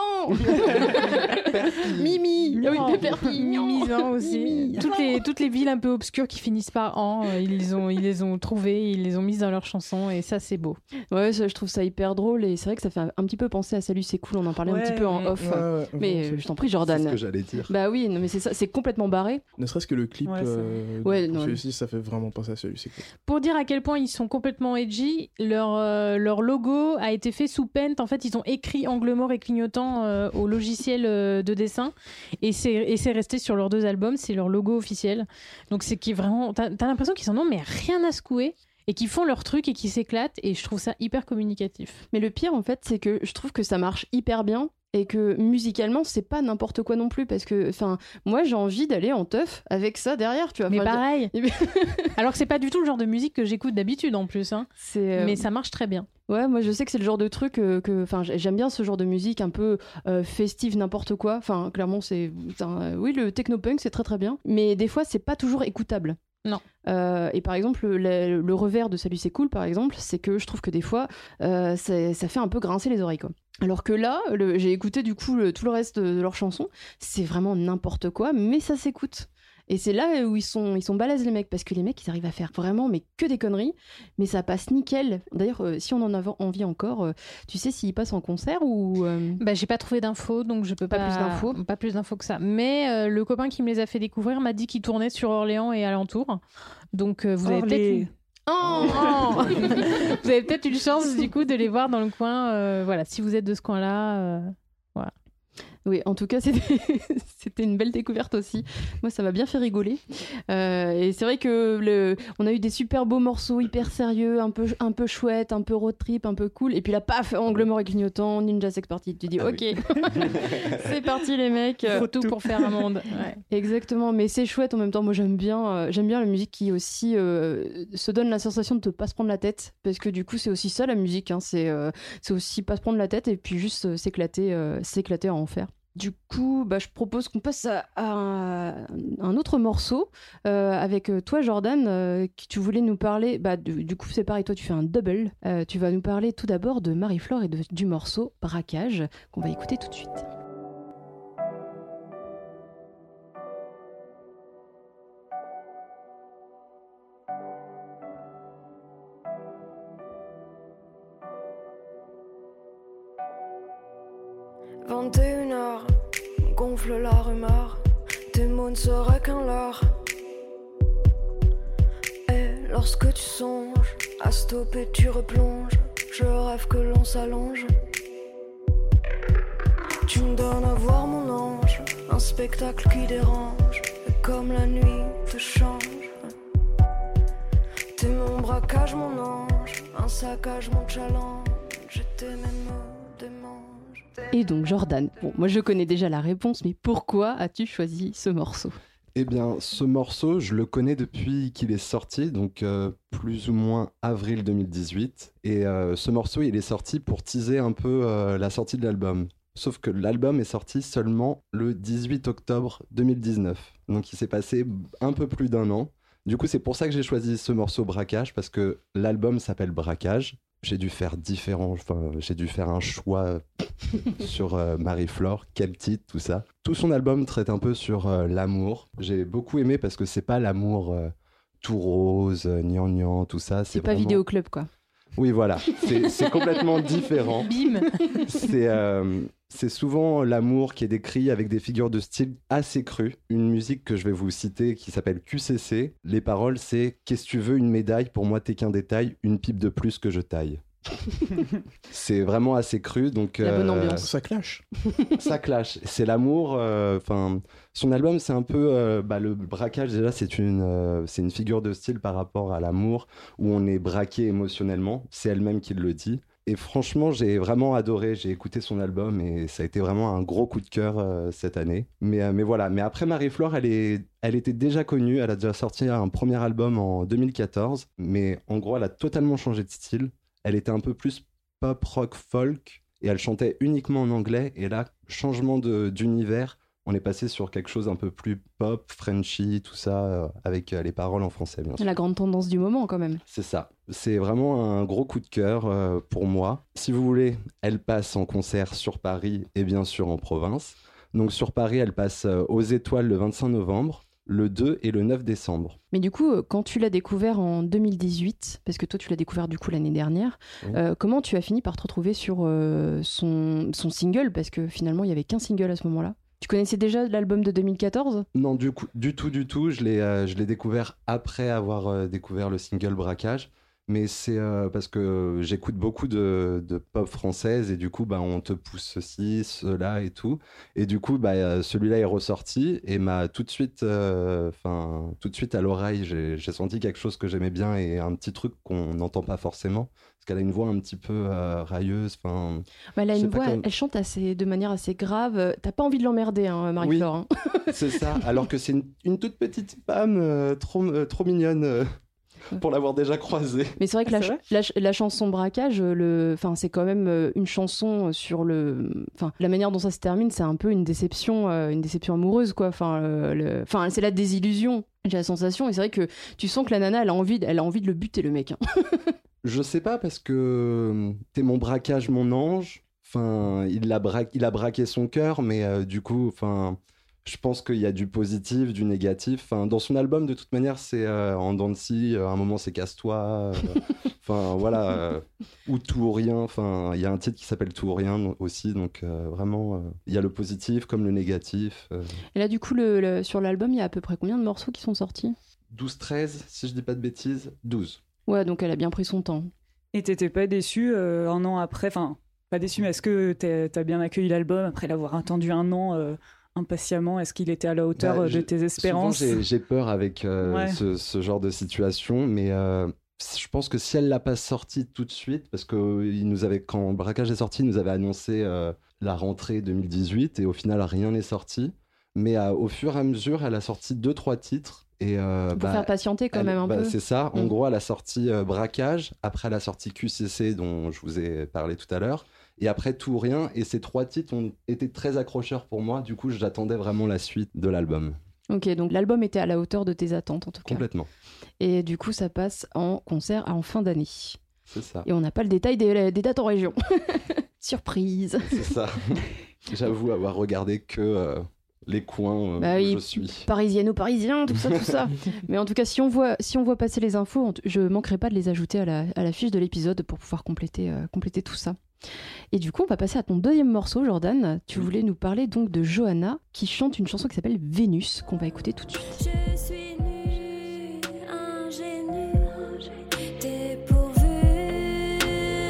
Mimi, ah oui, Perpi, Mimi, non, aussi. Mimi. Toutes les, toutes les villes un peu obscures qui finissent par an, euh, ils, les ont, ils les ont trouvées, ils les ont mises dans leurs chansons et ça c'est beau. Ouais, ça, je trouve ça hyper drôle et c'est vrai que ça fait un, un petit peu penser à Salut, c'est cool, on en parlait Ouais. un petit peu en off. Ouais, ouais, Mais bon, euh, c'est- je t'en prie, C'est Jordan. ce que j'allais dire. Bah oui, non, mais c'est ça, c'est complètement barré. Ne serait-ce que le clip, Ouais, ça- euh, Ouais, de non, celui-ci, ça fait vraiment penser à celui-ci. quoi. Pour dire à quel point ils sont complètement edgy, leur, euh, leur logo a été fait sous Paint. En fait, ils ont écrit Angle mort et clignotant euh, au logiciel euh, de dessin et c'est, et c'est resté sur leurs deux albums. C'est leur logo officiel. Donc c'est qui est vraiment. T'as, t'as l'impression qu'ils en ont mais rien à secouer et qu'ils font leur truc et qu'ils s'éclatent et je trouve ça hyper communicatif. Mais le pire, en fait, c'est que je trouve que ça marche hyper bien. et que musicalement c'est pas n'importe quoi non plus parce que enfin moi j'ai envie d'aller en teuf avec ça derrière, tu vois. Mais Enfin, pareil. Alors que c'est pas du tout le genre de musique que j'écoute d'habitude en plus, hein. C'est, euh... mais ça marche très bien. Ouais, moi je sais que c'est le genre de truc euh, que, enfin, j'aime bien ce genre de musique un peu euh, festive, n'importe quoi. Enfin, clairement, c'est, euh, oui, le techno-punk c'est très très bien, mais des fois c'est pas toujours écoutable. Non. Euh, et par exemple, le, le revers de Salut c'est cool, par exemple, c'est que je trouve que des fois, euh, ça, ça fait un peu grincer les oreilles, quoi. Alors que là, le, j'ai écouté du coup le, tout le reste de, de leurs chansons, c'est vraiment n'importe quoi, mais ça s'écoute. Et c'est là où ils sont, ils sont balèzes les mecs, parce que les mecs ils arrivent à faire vraiment mais que des conneries, mais ça passe nickel. D'ailleurs, euh, si on en a envie encore, euh, tu sais s'ils passent en concert ou euh... Bah j'ai pas trouvé d'infos, donc je peux pas, pas plus d'infos. Pas plus d'infos que ça. Mais euh, le copain qui me les a fait découvrir m'a dit qu'il tournait sur Orléans et alentours. Donc euh, vous avez Orlé. peut-être une... Oh, oh vous avez peut-être une chance du coup de les voir dans le coin. Euh, voilà, si vous êtes de ce coin-là, euh, voilà. Oui, en tout cas, c'était, c'était une belle découverte aussi. Moi, ça m'a bien fait rigoler. Euh, et c'est vrai que le... on a eu des super beaux morceaux, hyper sérieux, un peu, un peu chouettes, un peu road trip, un peu cool. Et puis là, paf, angle mort et clignotant, Ninja Sex Party. Tu dis, Ah ok, oui. C'est parti les mecs. Il faut tout pour faire un monde. Ouais. Exactement, mais c'est chouette en même temps. Moi, j'aime bien, euh, j'aime bien la musique qui aussi euh, se donne la sensation de ne pas se prendre la tête. Parce que du coup, c'est aussi ça la musique. Hein. C'est, euh, c'est aussi pas se prendre la tête et puis juste euh, s'éclater, euh, s'éclater à en faire. Du coup, bah, je propose qu'on passe à, à un autre morceau euh, avec toi, Jordan, euh, qui tu voulais nous parler. Bah, du, du coup, c'est pareil, toi, tu fais un double. Euh, tu vas nous parler tout d'abord de Marie-Flore et de, du morceau Braquage, qu'on va écouter tout de suite. vingt et une heures, gonfle la rumeur, tes mots ne seraient qu'un leurre. Et lorsque tu songes à stopper, tu replonges. Je rêve que l'on s'allonge. Tu me donnes à voir mon ange, un spectacle qui dérange. Et comme la nuit te change, t'es mon braquage, mon ange, un saccage, mon challenge. J'étais même démange. Et donc Jordan, bon, moi je connais déjà la réponse, mais pourquoi as-tu choisi ce morceau ? Eh bien, ce morceau, je le connais depuis qu'il est sorti, donc euh, plus ou moins avril deux mille dix-huit. Et euh, ce morceau, il est sorti pour teaser un peu euh, la sortie de l'album. Sauf que l'album est sorti seulement le dix-huit octobre deux mille dix-neuf. Donc il s'est passé un peu plus d'un an. Du coup, c'est pour ça que j'ai choisi ce morceau Braquage, parce que l'album s'appelle Braquage. J'ai dû faire différents, enfin, j'ai dû faire un choix sur euh, Marie-Flore, quel titre, tout ça. Tout son album traite un peu sur euh, l'amour. J'ai beaucoup aimé parce que c'est pas l'amour euh, tout rose, euh, gnangnan, tout ça. C'est, c'est pas vraiment... vidéoclub, quoi. Oui, voilà, c'est, c'est complètement différent. Bim. C'est, euh, c'est souvent l'amour qui est décrit avec des figures de style assez crues. Une musique que je vais vous citer qui s'appelle Q C C. Les paroles, c'est « Qu'est-ce que tu veux, une médaille? Pour moi, t'es qu'un détail, une pipe de plus que je taille. » C'est vraiment assez cru, donc la bonne euh, ambiance. Ça clash. Ça clash. C'est l'amour. Enfin, euh, son album, c'est un peu euh, bah, le braquage. Déjà, c'est une, euh, c'est une figure de style par rapport à l'amour où on est braqué émotionnellement. C'est elle-même qui le dit. Et franchement, j'ai vraiment adoré. J'ai écouté son album et ça a été vraiment un gros coup de cœur euh, cette année. Mais, euh, mais voilà. Mais après, Marie-Flore, elle est, elle était déjà connue. Elle a déjà sorti un premier album en deux mille quatorze. Mais en gros, elle a totalement changé de style. Elle était un peu plus pop, rock, folk, et elle chantait uniquement en anglais. Et là, changement de, d'univers, on est passé sur quelque chose un peu plus pop, Frenchy, tout ça, euh, avec euh, les paroles en français, bien sûr. La grande tendance du moment, quand même. C'est ça. C'est vraiment un gros coup de cœur euh, pour moi. Si vous voulez, elle passe en concert sur Paris et bien sûr en province. Donc sur Paris, elle passe euh, aux Étoiles le vingt-cinq novembre. Le deux et le neuf décembre. Mais du coup, quand tu l'as découvert en deux mille dix-huit, parce que toi tu l'as découvert du coup l'année dernière, oui. euh, comment tu as fini par te retrouver sur euh, son, son single? Parce que finalement il n'y avait qu'un single à ce moment-là. Tu connaissais déjà l'album de deux mille quatorze? Non, du, coup, du tout, du tout. Je l'ai, euh, je l'ai découvert après avoir euh, découvert le single Braquage. Mais c'est euh, parce que j'écoute beaucoup de, de pop française et du coup, bah, on te pousse ceci, cela et tout. Et du coup, bah, celui-là est ressorti et m'a tout de suite, euh, enfin, tout de suite à l'oreille, j'ai, j'ai senti quelque chose que j'aimais bien et un petit truc qu'on n'entend pas forcément. Parce qu'elle a une voix un petit peu euh, railleuse. Bah, elle a une voix, comme... elle chante assez, de manière assez grave. T'as pas envie de l'emmerder, hein, Marie-Flore. Oui, hein. C'est ça. Alors que c'est une, une toute petite femme euh, trop, euh, trop mignonne. Euh... pour l'avoir déjà croisé. Mais c'est vrai que ah, la, ch- la, ch- la chanson Braquage, le... enfin, c'est quand même une chanson sur le... Enfin, la manière dont ça se termine, c'est un peu une déception, euh, une déception amoureuse, quoi. Enfin, euh, le... enfin, c'est la désillusion, j'ai la sensation. Et c'est vrai que tu sens que la nana, elle a envie, de... elle a envie de le buter, le mec. Hein. Je sais pas, parce que t'es mon braquage, mon ange. Enfin, il a, bra... il a braqué son cœur, mais euh, du coup, enfin... Je pense qu'il y a du positif, du négatif. Enfin, dans son album, de toute manière, c'est euh, en dents de scie. Euh, à un moment, c'est casse-toi. Enfin, euh, voilà. Euh, ou tout ou rien. Enfin, il y a un titre qui s'appelle Tout ou rien aussi. Donc, euh, vraiment, il euh, y a le positif comme le négatif. Euh. Et là, du coup, le, le, sur l'album, il y a à peu près combien de morceaux qui sont sortis ? douze treize, si je dis pas de bêtises. douze. Ouais, donc elle a bien pris son temps. Et t'étais pas déçu euh, un an après ? Enfin, pas déçu, mais est-ce que t'as bien accueilli l'album après l'avoir attendu un an euh... impatiemment, est-ce qu'il était à la hauteur bah, de tes espérances ? Souvent, j'ai, j'ai peur avec euh, ouais. ce, ce genre de situation, mais euh, je pense que si elle l'a pas sorti tout de suite, parce que il nous avait, quand Braquage est sorti, il nous avait annoncé euh, la rentrée deux mille dix-huit, et au final, rien n'est sorti. Mais euh, au fur et à mesure, elle a sorti deux, trois titres. Et, euh, Pour bah, faire patienter quand elle, même un bah, peu. C'est ça. En mmh. gros, elle a sorti euh, Braquage, après elle a sorti Q C C, dont je vous ai parlé tout à l'heure. Et après Tout ou rien, et ces trois titres ont été très accrocheurs pour moi. Du coup, j'attendais vraiment la suite de l'album. Ok, donc l'album était à la hauteur de tes attentes en tout cas. Complètement. Et du coup, ça passe en concert en fin d'année. C'est ça. Et on n'a pas le détail des, des dates en région. Surprise. C'est ça. J'avoue avoir regardé que euh, les coins euh, bah où oui, je suis. Parisienne ou parisien, tout ça, tout ça. Mais en tout cas, si on voit, si on voit passer les infos, je manquerai pas de les ajouter à la, à la fiche de l'épisode pour pouvoir compléter, euh, compléter tout ça. Et du coup, on va passer à ton deuxième morceau, Jordan. Tu voulais nous parler donc de Johanna, qui chante une chanson qui s'appelle Vénus, qu'on va écouter tout de suite. Je suis nue, ingénue, dépourvue,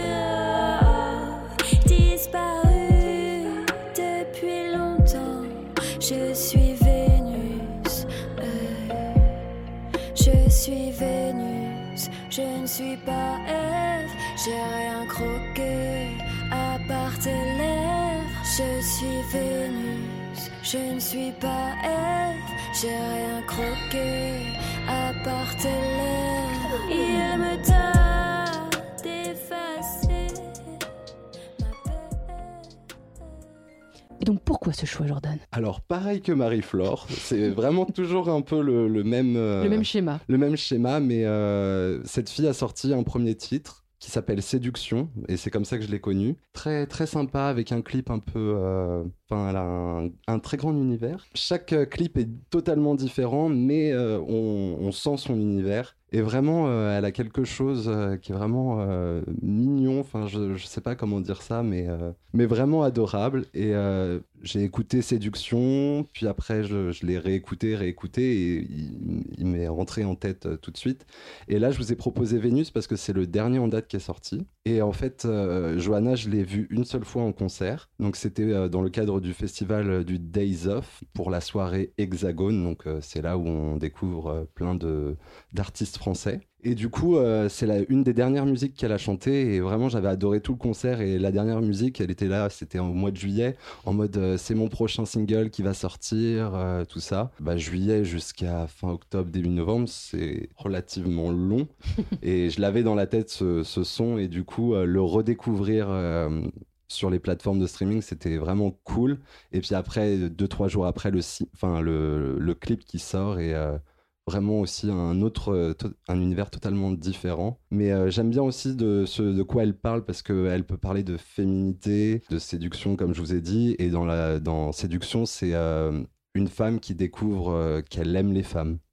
disparue depuis longtemps. Je suis Vénus, euh, je suis Vénus, je ne suis pas Ève, j'ai rien croqué à part tes lèvres. Je suis Vénus, je ne suis pas Ève, j'ai rien croqué à part tes lèvres. Il me t'a défacé. Et donc pourquoi ce choix, Jordan ? Alors pareil que Marie-Flore, c'est vraiment toujours un peu le, le même euh, le même schéma. Le même schéma, mais euh, cette fille a sorti un premier titre qui s'appelle Séduction, et c'est comme ça que je l'ai connue. Très très sympa, avec un clip un peu... Euh... Enfin, elle a un, un très grand univers. Chaque euh, clip est totalement différent, mais euh, on, on sent son univers. Et vraiment, euh, elle a quelque chose euh, qui est vraiment euh, mignon. Enfin, je, je sais pas comment dire ça, mais, euh, mais vraiment adorable. Et euh, j'ai écouté Séduction, puis après, je, je l'ai réécouté, réécouté, et il, il m'est rentré en tête euh, tout de suite. Et là, je vous ai proposé Vénus parce que c'est le dernier en date qui est sorti. Et en fait, euh, Johanna, je l'ai vue une seule fois en concert. Donc, c'était euh, dans le cadre du festival du Days Off pour la soirée Hexagone. Donc, euh, c'est là où on découvre euh, plein de, d'artistes français. Et du coup, euh, c'est la, une des dernières musiques qu'elle a chantées, et vraiment j'avais adoré tout le concert. Et la dernière musique, elle était là, c'était au mois de juillet, en mode euh, c'est mon prochain single qui va sortir, euh, tout ça. Bah, juillet jusqu'à fin octobre, début novembre, c'est relativement long. Et je l'avais dans la tête ce, ce son, et du coup, euh, le redécouvrir euh, sur les plateformes de streaming, c'était vraiment cool. Et puis après, deux, trois jours après, le, enfin, le, le clip qui sort, et euh, vraiment aussi un autre, un univers totalement différent. Mais euh, j'aime bien aussi de, ce, de quoi elle parle, parce qu'elle peut parler de féminité, de séduction, comme je vous ai dit. Et dans, la, dans Séduction, c'est euh, une femme qui découvre euh, qu'elle aime les femmes.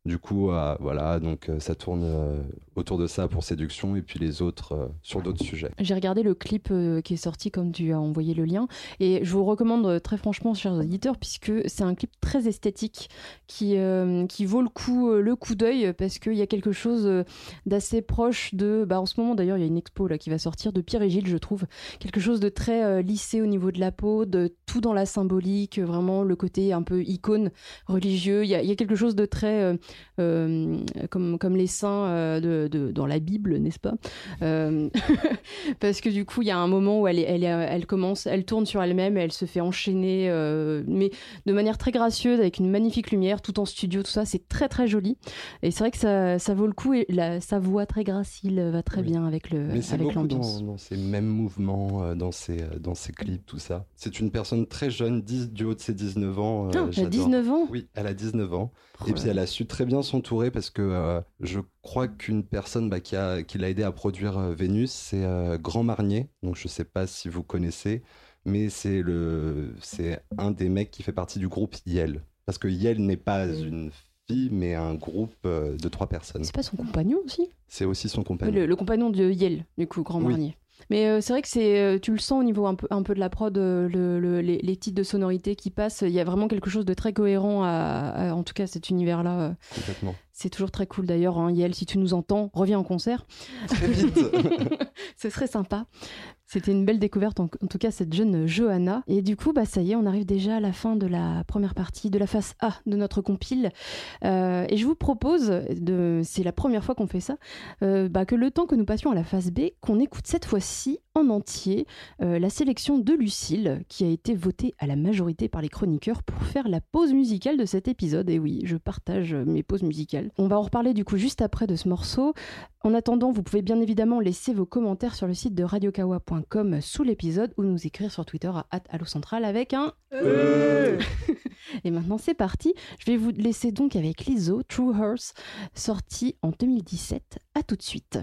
Du coup, euh, voilà, donc euh, ça tourne euh, autour de ça pour séduction et puis les autres euh, sur d'autres sujets. J'ai regardé le clip euh, qui est sorti comme tu as envoyé le lien et je vous recommande euh, très franchement, chers auditeurs, puisque c'est un clip très esthétique qui, euh, qui vaut le coup, euh, le coup d'œil parce qu'il y a quelque chose euh, d'assez proche de... Bah, en ce moment d'ailleurs, il y a une expo là, qui va sortir de Pierre et Gilles, je trouve. Quelque chose de très euh, lissé au niveau de la peau, de tout dans la symbolique, vraiment le côté un peu icône religieux. Il y a, il y a quelque chose de très... Euh, Euh, comme, comme les saints euh, de, de, dans la Bible, n'est-ce pas euh, parce que du coup il y a un moment où elle, est, elle, est, elle commence, elle tourne sur elle-même et elle se fait enchaîner euh, mais de manière très gracieuse avec une magnifique lumière tout en studio, tout ça, c'est très très joli et c'est vrai que ça, ça vaut le coup et la, sa voix très gracile va très oui. bien avec, le, mais c'est avec beaucoup l'ambiance. dans, dans ces mêmes mouvements, euh, dans, ces, euh, dans ces clips, tout ça. C'est une personne très jeune, dix, du haut de ses dix-neuf ans. Euh, ah, elle a dix-neuf ans. Oui, elle a dix-neuf ans. Oh et puis elle a su très bien s'entourer parce que euh, je crois qu'une personne bah, qui, a, qui l'a aidé à produire euh, Vénus, c'est euh, Grand Marnier. Donc je sais pas si vous connaissez, mais c'est, le, c'est un des mecs qui fait partie du groupe Yel. Parce que Yel n'est pas mmh. une fille, mais un groupe euh, de trois personnes. C'est pas son compagnon aussi ? C'est aussi son compagnon. Le, le compagnon de Yel, du coup, Grand Marnier. Oui. Mais euh, c'est vrai que c'est, euh, tu le sens au niveau un peu, un peu de la prod, euh, le, le, les, les titres de sonorité qui passent, il y a vraiment quelque chose de très cohérent à, à en tout cas cet univers-là. Euh, Complètement. C'est toujours très cool d'ailleurs, hein. Yael, si tu nous entends, reviens en concert. Très vite. Ce serait sympa. C'était une belle découverte, en, en tout cas, cette jeune Johanna. Et du coup, bah, ça y est, on arrive déjà à la fin de la première partie, de la face A de notre compile. Euh, et je vous propose, de, c'est la première fois qu'on fait ça, euh, bah, que le temps que nous passions à la face B, qu'on écoute cette fois-ci en entier euh, la sélection de Lucille, qui a été votée à la majorité par les chroniqueurs pour faire la pause musicale de cet épisode. Et oui, je partage mes pauses musicales. On va en reparler du coup juste après de ce morceau. En attendant, vous pouvez bien évidemment laisser vos commentaires sur le site de radio kawa point com sous l'épisode ou nous écrire sur Twitter à arobase allocentral avec un euh. Et maintenant c'est parti. Je vais vous laisser donc avec Lizzo, True Hearts, sorti en deux mille dix-sept. À tout de suite.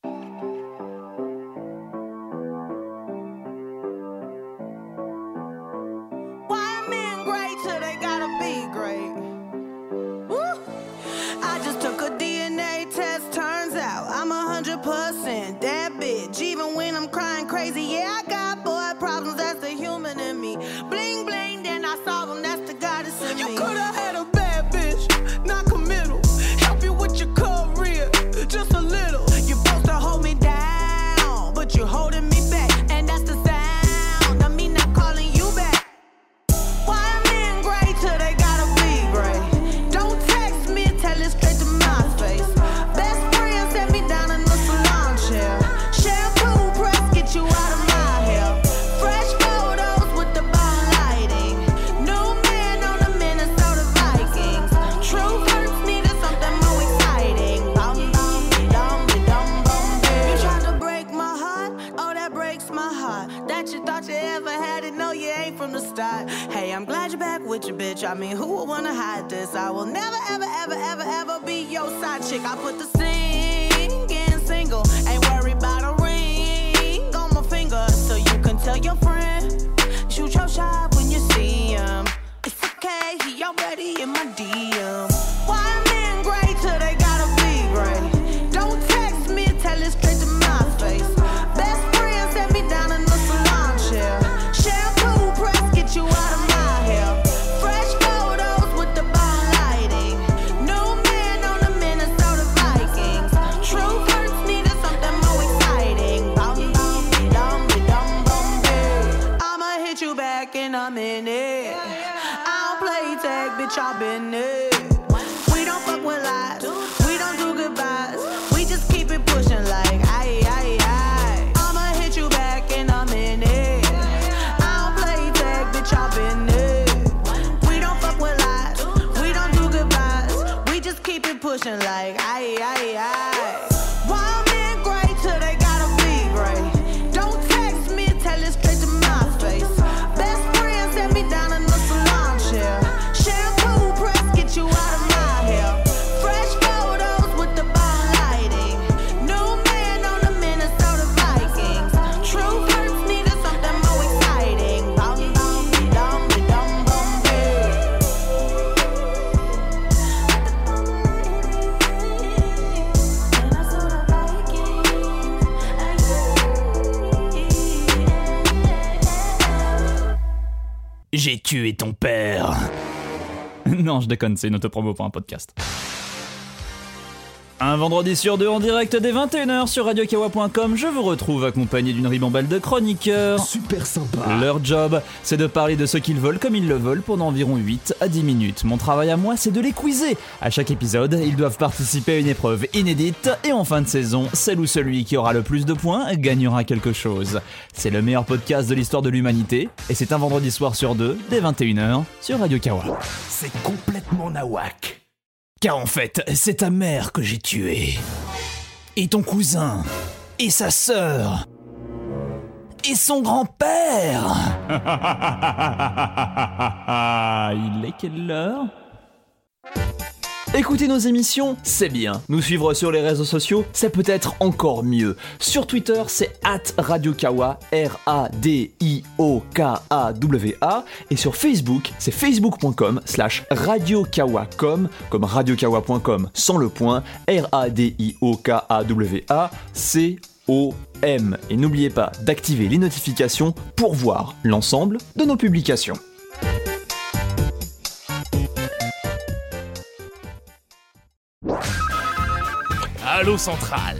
That bitch, even when I'm crying crazy, yeah, I got boy problems, that's the human in me. Bling bling, then I solve them, that's the goddess in me. You could've had a bad bitch, not committal. Help you with your career, just a little. You're supposed to hold me down, but you're holding me back, and that's the sound of me not calling you back. Why men gray till they gotta be gray? Don't text me, tell it straight to my face. Best friend set me down in the salon chair. Shampoo press, get you out of my hair. Fresh photos with the bomb lighting. New man on the Minnesota Vikings. True hurts needed something more exciting. Bum bum dum dum bum. You tried to break my heart, oh that breaks my heart. That you thought you ever had it, no you ain't from the start. Hey, I'm glad you're back with your bitch. I mean, who would wanna hide this? I will never ever ever ever ever be your side chick. I put the singing single, ain't worried about a ring on my finger, so you can tell your friend, shoot your shot when you see him. It's okay, he already in my D M. Why men gray till they gotta be gray? Don't text me, tell it straight to my face. Best friend set me down in the salon chair. Shampoo press, get you out of my hair. Fresh photos with the bomb lighting. New man on the Minnesota Vikings. True hurts needed something more exciting. Bum bum dum dum bum bum. I'ma hit you back in a minute. I don't play tag, bitch, I've been it. We don't fuck with lies, we don't do goodbyes. We just keep it pushing like aye aye aye. I'ma hit you back in a minute. I don't play tag, bitch, I've been it. We don't fuck with lies, we don't do goodbyes. We just keep it pushing like aye aye aye. Wild men gray till they gotta be gray. Don't text me, tell it straight to my face. Best friend set me down in the salon chair. Shampoo press, get you out of my hair. Fresh photos with the bomb lighting. New man on the Minnesota Vikings. True hurts needed something more exciting. Bum bum dum dum bum bum. J'ai tué ton père. Non, je déconne, c'est une autopromo pour un podcast. Un vendredi sur deux en direct dès vingt et une heures sur radio kawa point com, je vous retrouve accompagné d'une ribambelle de chroniqueurs. Super sympa. Leur job, c'est de parler de ce qu'ils veulent comme ils le veulent pendant environ huit à dix minutes. Mon travail à moi, c'est de les quizer. À chaque épisode, ils doivent participer à une épreuve inédite et en fin de saison, celle ou celui qui aura le plus de points gagnera quelque chose. C'est le meilleur podcast de l'histoire de l'humanité et c'est un vendredi soir sur deux dès vingt et une heures sur Radio Kawa. C'est complètement nawak. Car en fait, c'est ta mère que j'ai tuée. Et ton cousin. Et sa sœur. Et son grand-père. Il est quelle heure ? Écouter nos émissions, c'est bien. Nous suivre sur les réseaux sociaux, c'est peut-être encore mieux. Sur Twitter, c'est arobase radiokawa, R A D I O K A W A. Et sur Facebook, c'est facebook.com slash radiokawacom, comme radiokawa point com sans le point, R A D I O K A W A C O M. Et n'oubliez pas d'activer les notifications pour voir l'ensemble de nos publications. Allo Central.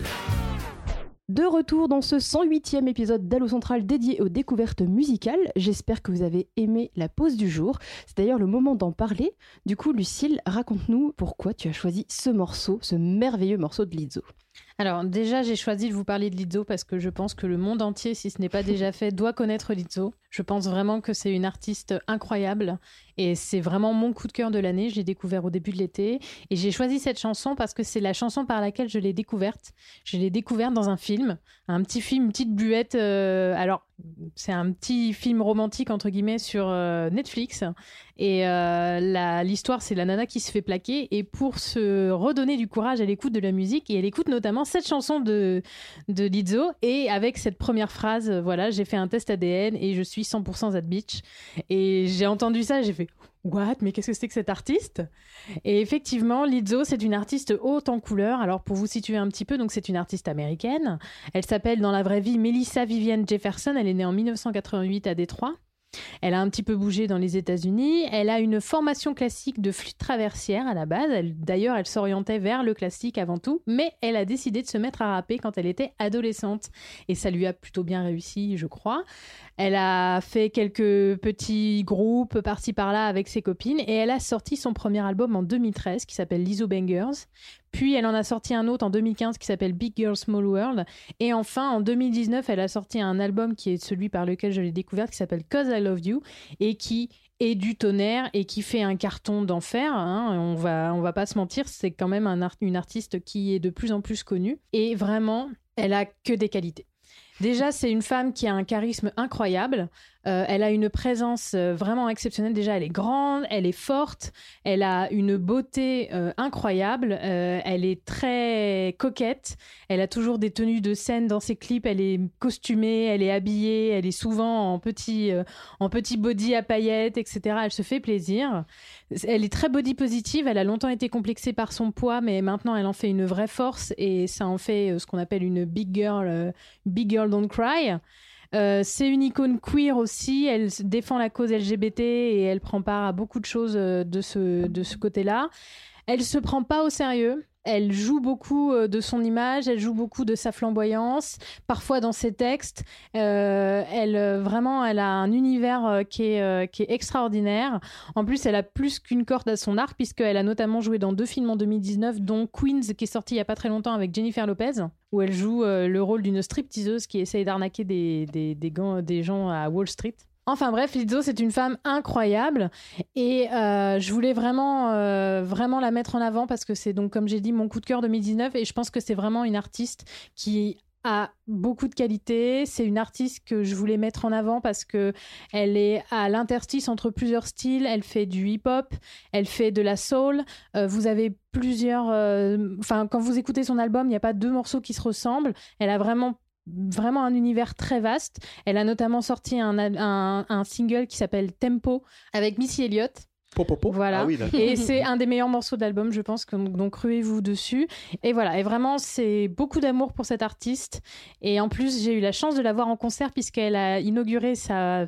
De retour dans ce cent huitième épisode d'Allo Central dédié aux découvertes musicales. J'espère que vous avez aimé la pause du jour. C'est d'ailleurs le moment d'en parler. Du coup, Lucille, raconte-nous pourquoi tu as choisi ce morceau, ce merveilleux morceau de Lizzo. Alors déjà, j'ai choisi de vous parler de Lizzo parce que je pense que le monde entier, si ce n'est pas déjà fait, doit connaître Lizzo. Je pense vraiment que c'est une artiste incroyable et c'est vraiment mon coup de cœur de l'année. Je l'ai découvert au début de l'été et j'ai choisi cette chanson parce que c'est la chanson par laquelle je l'ai découverte. Je l'ai découverte dans un film, un petit film, une petite buette. Euh, alors, c'est un petit film romantique entre guillemets sur euh, Netflix et euh, la, l'histoire, c'est la nana qui se fait plaquer et pour se redonner du courage, elle écoute de la musique et elle écoute notamment cette chanson de, de Lizzo et avec cette première phrase, euh, voilà, j'ai fait un test A D N et je suis cent pour cent that bitch. Et j'ai entendu ça, j'ai fait what, mais qu'est-ce que c'est que cet artiste ? Et effectivement, Lizzo, c'est une artiste haute en couleur. Alors pour vous situer un petit peu, donc c'est une artiste américaine. Elle s'appelle dans la vraie vie Melissa Vivian Jefferson. Elle est née en dix-neuf cent quatre-vingt-huit à Détroit. Elle a un petit peu bougé dans les États-Unis. Elle a une formation classique de flûte traversière à la base. Elle, d'ailleurs, elle s'orientait vers le classique avant tout, mais elle a décidé de se mettre à rapper quand elle était adolescente. Et ça lui a plutôt bien réussi, je crois. Elle a fait quelques petits groupes par-ci par-là avec ses copines et elle a sorti son premier album en deux mille treize qui s'appelle Lizzo Bangers. Puis elle en a sorti un autre en deux mille quinze qui s'appelle Big Girl Small World. Et enfin, en deux mille dix-neuf, elle a sorti un album qui est celui par lequel je l'ai découverte qui s'appelle Cause I Love You et qui est du tonnerre et qui fait un carton d'enfer. Hein. On va, on va pas se mentir, c'est quand même un art- une artiste qui est de plus en plus connue. Et vraiment, elle a que des qualités. Déjà, c'est une femme qui a un charisme incroyable. Euh, elle a une présence euh, vraiment exceptionnelle. Déjà, elle est grande, elle est forte, elle a une beauté euh, incroyable. Euh, elle est très coquette. Elle a toujours des tenues de scène dans ses clips. Elle est costumée, elle est habillée, elle est souvent en petit, euh, en petit body à paillettes, et cetera. Elle se fait plaisir. Elle est très body positive. Elle a longtemps été complexée par son poids, mais maintenant, elle en fait une vraie force et ça en fait euh, ce qu'on appelle une big girl, euh, big girl don't cry. Euh, c'est une icône queer aussi, elle défend la cause L G B T et elle prend part à beaucoup de choses de ce, de ce côté-là. Elle se prend pas au sérieux. Elle joue beaucoup de son image, elle joue beaucoup de sa flamboyance, parfois dans ses textes. Euh, elle, vraiment, elle a un univers qui est, qui est extraordinaire. En plus, elle a plus qu'une corde à son arc, puisqu'elle a notamment joué dans deux films en deux mille dix-neuf, dont Queens, qui est sorti il n'y a pas très longtemps avec Jennifer Lopez, où elle joue le rôle d'une stripteaseuse qui essaye d'arnaquer des, des, des, gants, des gens à Wall Street. Enfin bref, Lizzo, c'est une femme incroyable et euh, je voulais vraiment, euh, vraiment la mettre en avant parce que c'est donc, comme j'ai dit, mon coup de cœur deux mille dix-neuf et je pense que c'est vraiment une artiste qui a beaucoup de qualités. C'est une artiste que je voulais mettre en avant parce que elle est à l'interstice entre plusieurs styles. Elle fait du hip-hop, elle fait de la soul. Euh, vous avez plusieurs... Enfin, euh, quand vous écoutez son album, il n'y a pas deux morceaux qui se ressemblent. Elle a vraiment vraiment un univers très vaste. Elle a notamment sorti un, un, un single qui s'appelle Tempo avec Missy Elliott. Po, po, po. Voilà. Ah oui, et c'est un des meilleurs morceaux de l'album, je pense, donc, donc ruez-vous dessus. Et voilà, et vraiment, c'est beaucoup d'amour pour cette artiste. Et en plus, j'ai eu la chance de la voir en concert puisqu'elle a inauguré sa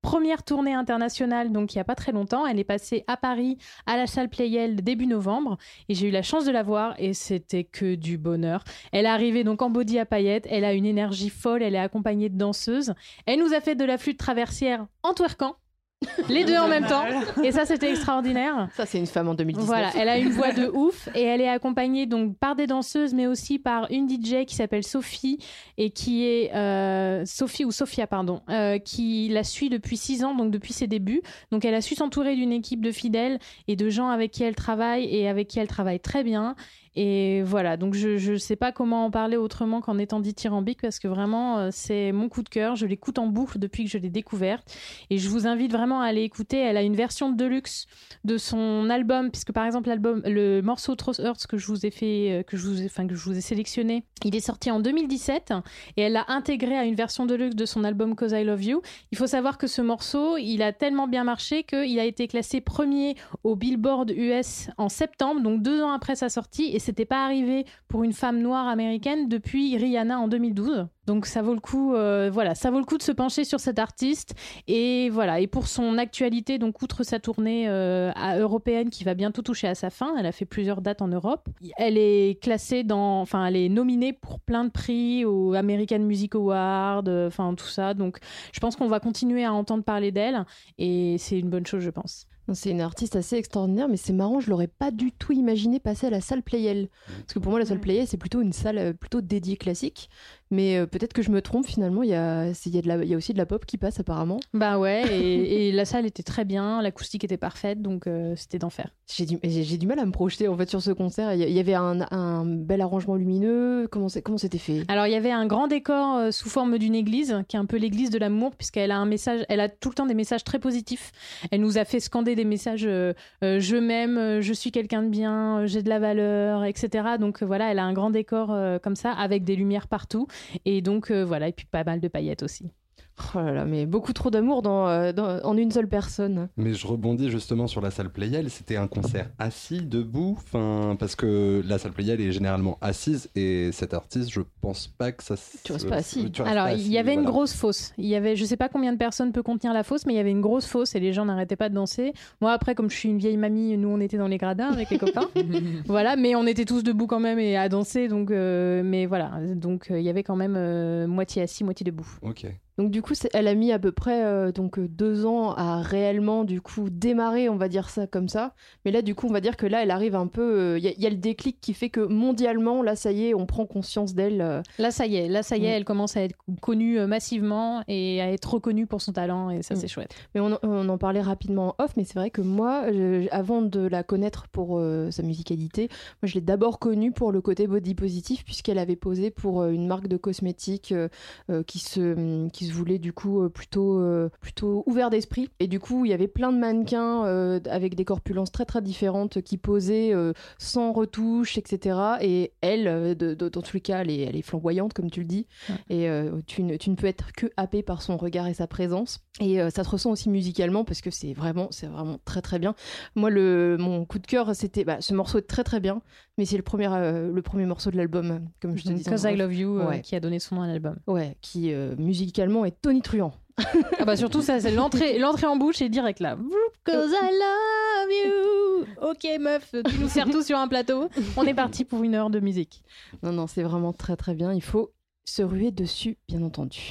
première tournée internationale, donc il n'y a pas très longtemps. Elle est passée à Paris, à la salle Playel début novembre, et j'ai eu la chance de la voir, et c'était que du bonheur. Elle est arrivée donc en body à paillettes, elle a une énergie folle, elle est accompagnée de danseuses. Elle nous a fait de la flûte traversière en twerkant. Les deux en même temps, et ça c'était extraordinaire. Ça c'est une femme en deux mille dix-neuf. Voilà, elle a une voix de ouf et elle est accompagnée donc par des danseuses mais aussi par une D J qui s'appelle Sophie et qui est euh, Sophie ou Sophia pardon, euh, qui la suit depuis six ans, donc depuis ses débuts. Donc elle a su s'entourer d'une équipe de fidèles et de gens avec qui elle travaille et avec qui elle travaille très bien. Et voilà, donc je ne sais pas comment en parler autrement qu'en étant dithyrambique parce que vraiment, euh, c'est mon coup de cœur. Je l'écoute en boucle depuis que je l'ai découverte. Et je vous invite vraiment à aller écouter. Elle a une version deluxe de son album, puisque par exemple, l'album, le morceau Trust Hurts que je vous ai fait, que je vous ai, enfin, que je vous ai sélectionné, il est sorti en deux mille dix-sept et elle l'a intégré à une version deluxe de son album Cause I Love You. Il faut savoir que ce morceau, il a tellement bien marché qu'il a été classé premier au Billboard U S en septembre, donc deux ans après sa sortie. Et c'était pas arrivé pour une femme noire américaine depuis Rihanna en deux mille douze. Donc ça vaut le coup, euh, voilà, ça vaut le coup de se pencher sur cet artiste. Et voilà, et pour son actualité, donc outre sa tournée euh, à européenne qui va bientôt toucher à sa fin, elle a fait plusieurs dates en Europe. Elle est classée dans, enfin, elle est nominée pour plein de prix au American Music Award, enfin tout ça. Donc je pense qu'on va continuer à entendre parler d'elle et c'est une bonne chose, je pense. C'est une artiste assez extraordinaire, mais c'est marrant, je l'aurais pas du tout imaginé passer à la salle Playel. Parce que pour moi, la salle Playel, c'est plutôt une salle euh, plutôt dédiée classique. Mais euh, peut-être que je me trompe, finalement, il y a, il y a de la, il y a aussi de la pop qui passe apparemment. Bah ouais, et, et la salle était très bien, l'acoustique était parfaite, donc euh, c'était d'enfer. J'ai du, j'ai, j'ai du mal à me projeter en fait sur ce concert. Il y avait un, un bel arrangement lumineux, comment, c'est, comment c'était fait? Alors il y avait un grand décor euh, sous forme d'une église, qui est un peu l'église de l'amour, puisqu'elle a un message, elle a tout le temps des messages très positifs. Elle nous a fait scander des messages euh, euh, je m'aime, euh, je suis quelqu'un de bien, euh, j'ai de la valeur, et cetera. Donc euh, voilà, elle a un grand décor euh, comme ça, avec des lumières partout. Et donc euh, voilà, et puis pas mal de paillettes aussi. Oh là là, mais beaucoup trop d'amour dans, euh, dans, en une seule personne. Mais je rebondis justement sur la salle Playel, c'était un concert assis, debout, enfin, parce que la salle Playel est généralement assise et cet artiste, je pense pas que ça... Tu restes pas assis. Tu restes Alors, pas il assis, y avait voilà. une grosse fosse. Il y avait, je sais pas combien de personnes peut contenir la fosse, mais il y avait une grosse fosse et les gens n'arrêtaient pas de danser. Moi, après, comme je suis une vieille mamie, nous, on était dans les gradins avec les copains. Voilà, mais on était tous debout quand même et à danser, donc, euh, mais voilà. Donc, euh, il y avait quand même euh, moitié assis, moitié debout. Ok. Donc du coup, c'est, elle a mis à peu près euh, donc deux ans à réellement du coup démarrer, on va dire ça comme ça. Mais là, du coup, on va dire que là, elle arrive un peu. Il euh, y, y a le déclic qui fait que mondialement, là, ça y est, on prend conscience d'elle. Euh... Là, ça y est, là, ça y est, Mm. elle commence à être connue euh, massivement et à être reconnue pour son talent, et ça, Mm. c'est chouette. Mais on, on en parlait rapidement en off, mais c'est vrai que moi, je- avant de la connaître pour euh, sa musicalité, moi, je l'ai d'abord connue pour le côté body positif, puisqu'elle avait posé pour euh, une marque de cosmétiques euh, euh, qui se qui se voulait du coup euh, plutôt euh, plutôt ouvert d'esprit. Et du coup, il y avait plein de mannequins euh, avec des corpulences très très différentes qui posaient euh, sans retouche, et cetera. Et elle, euh, de- de- dans tous les cas, elle est, elle est flamboyante, comme tu le dis. Et euh, tu, ne, tu ne peux être que happé par son regard et sa présence. Et euh, ça se ressent aussi musicalement parce que c'est vraiment, c'est vraiment très très bien. Moi, le, mon coup de cœur, c'était bah, ce morceau est très très bien, mais c'est le premier, euh, le premier morceau de l'album, comme je te disais. Cause I Love You, euh, Ouais. qui a donné son nom à l'album. Ouais, qui euh, musicalement est tonitruant. Ah bah surtout ça, c'est l'entrée, l'entrée en bouche est direct là. Cause I love you. Ok meuf, tu nous sers tout sur un plateau. On est parti pour une heure de musique. Non, non, c'est vraiment très très bien. Il faut se ruer dessus, bien entendu.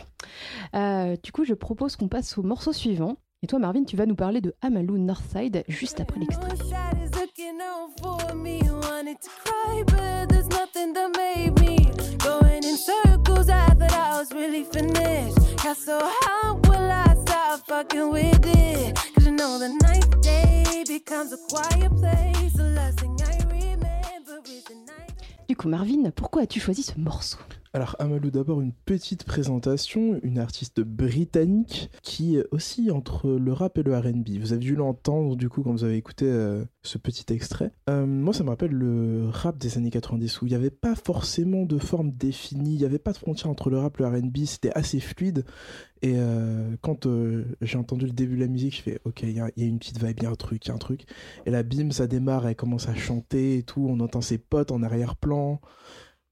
Euh, du coup, je propose qu'on passe au morceau suivant. Et toi, Marvin, tu vas nous parler de Amalou Northside juste après l'extrait. Shot is looking out for me. Wanted to cry, but there's nothing that made me going in circles. I thought I was really finished. Got so how will I stop fucking with it? Cause you know the night day becomes a quiet place. The last thing I remember is the night. Du coup, Marvin, pourquoi as-tu choisi ce morceau? Alors Amalou, d'abord une petite présentation, une artiste britannique qui oscille entre le rap et le R and B. Vous avez dû l'entendre du coup quand vous avez écouté euh, ce petit extrait. Euh, moi ça me rappelle le rap des années quatre-vingt-dix où il n'y avait pas forcément de forme définie, il n'y avait pas de frontière entre le rap et le R and B, c'était assez fluide. Et euh, quand euh, j'ai entendu le début de la musique, je fais ok, il y, a- il y a une petite vibe, il y a un truc, il y a un truc. Et là bim, ça démarre, elle commence à chanter et tout, on entend ses potes en arrière-plan.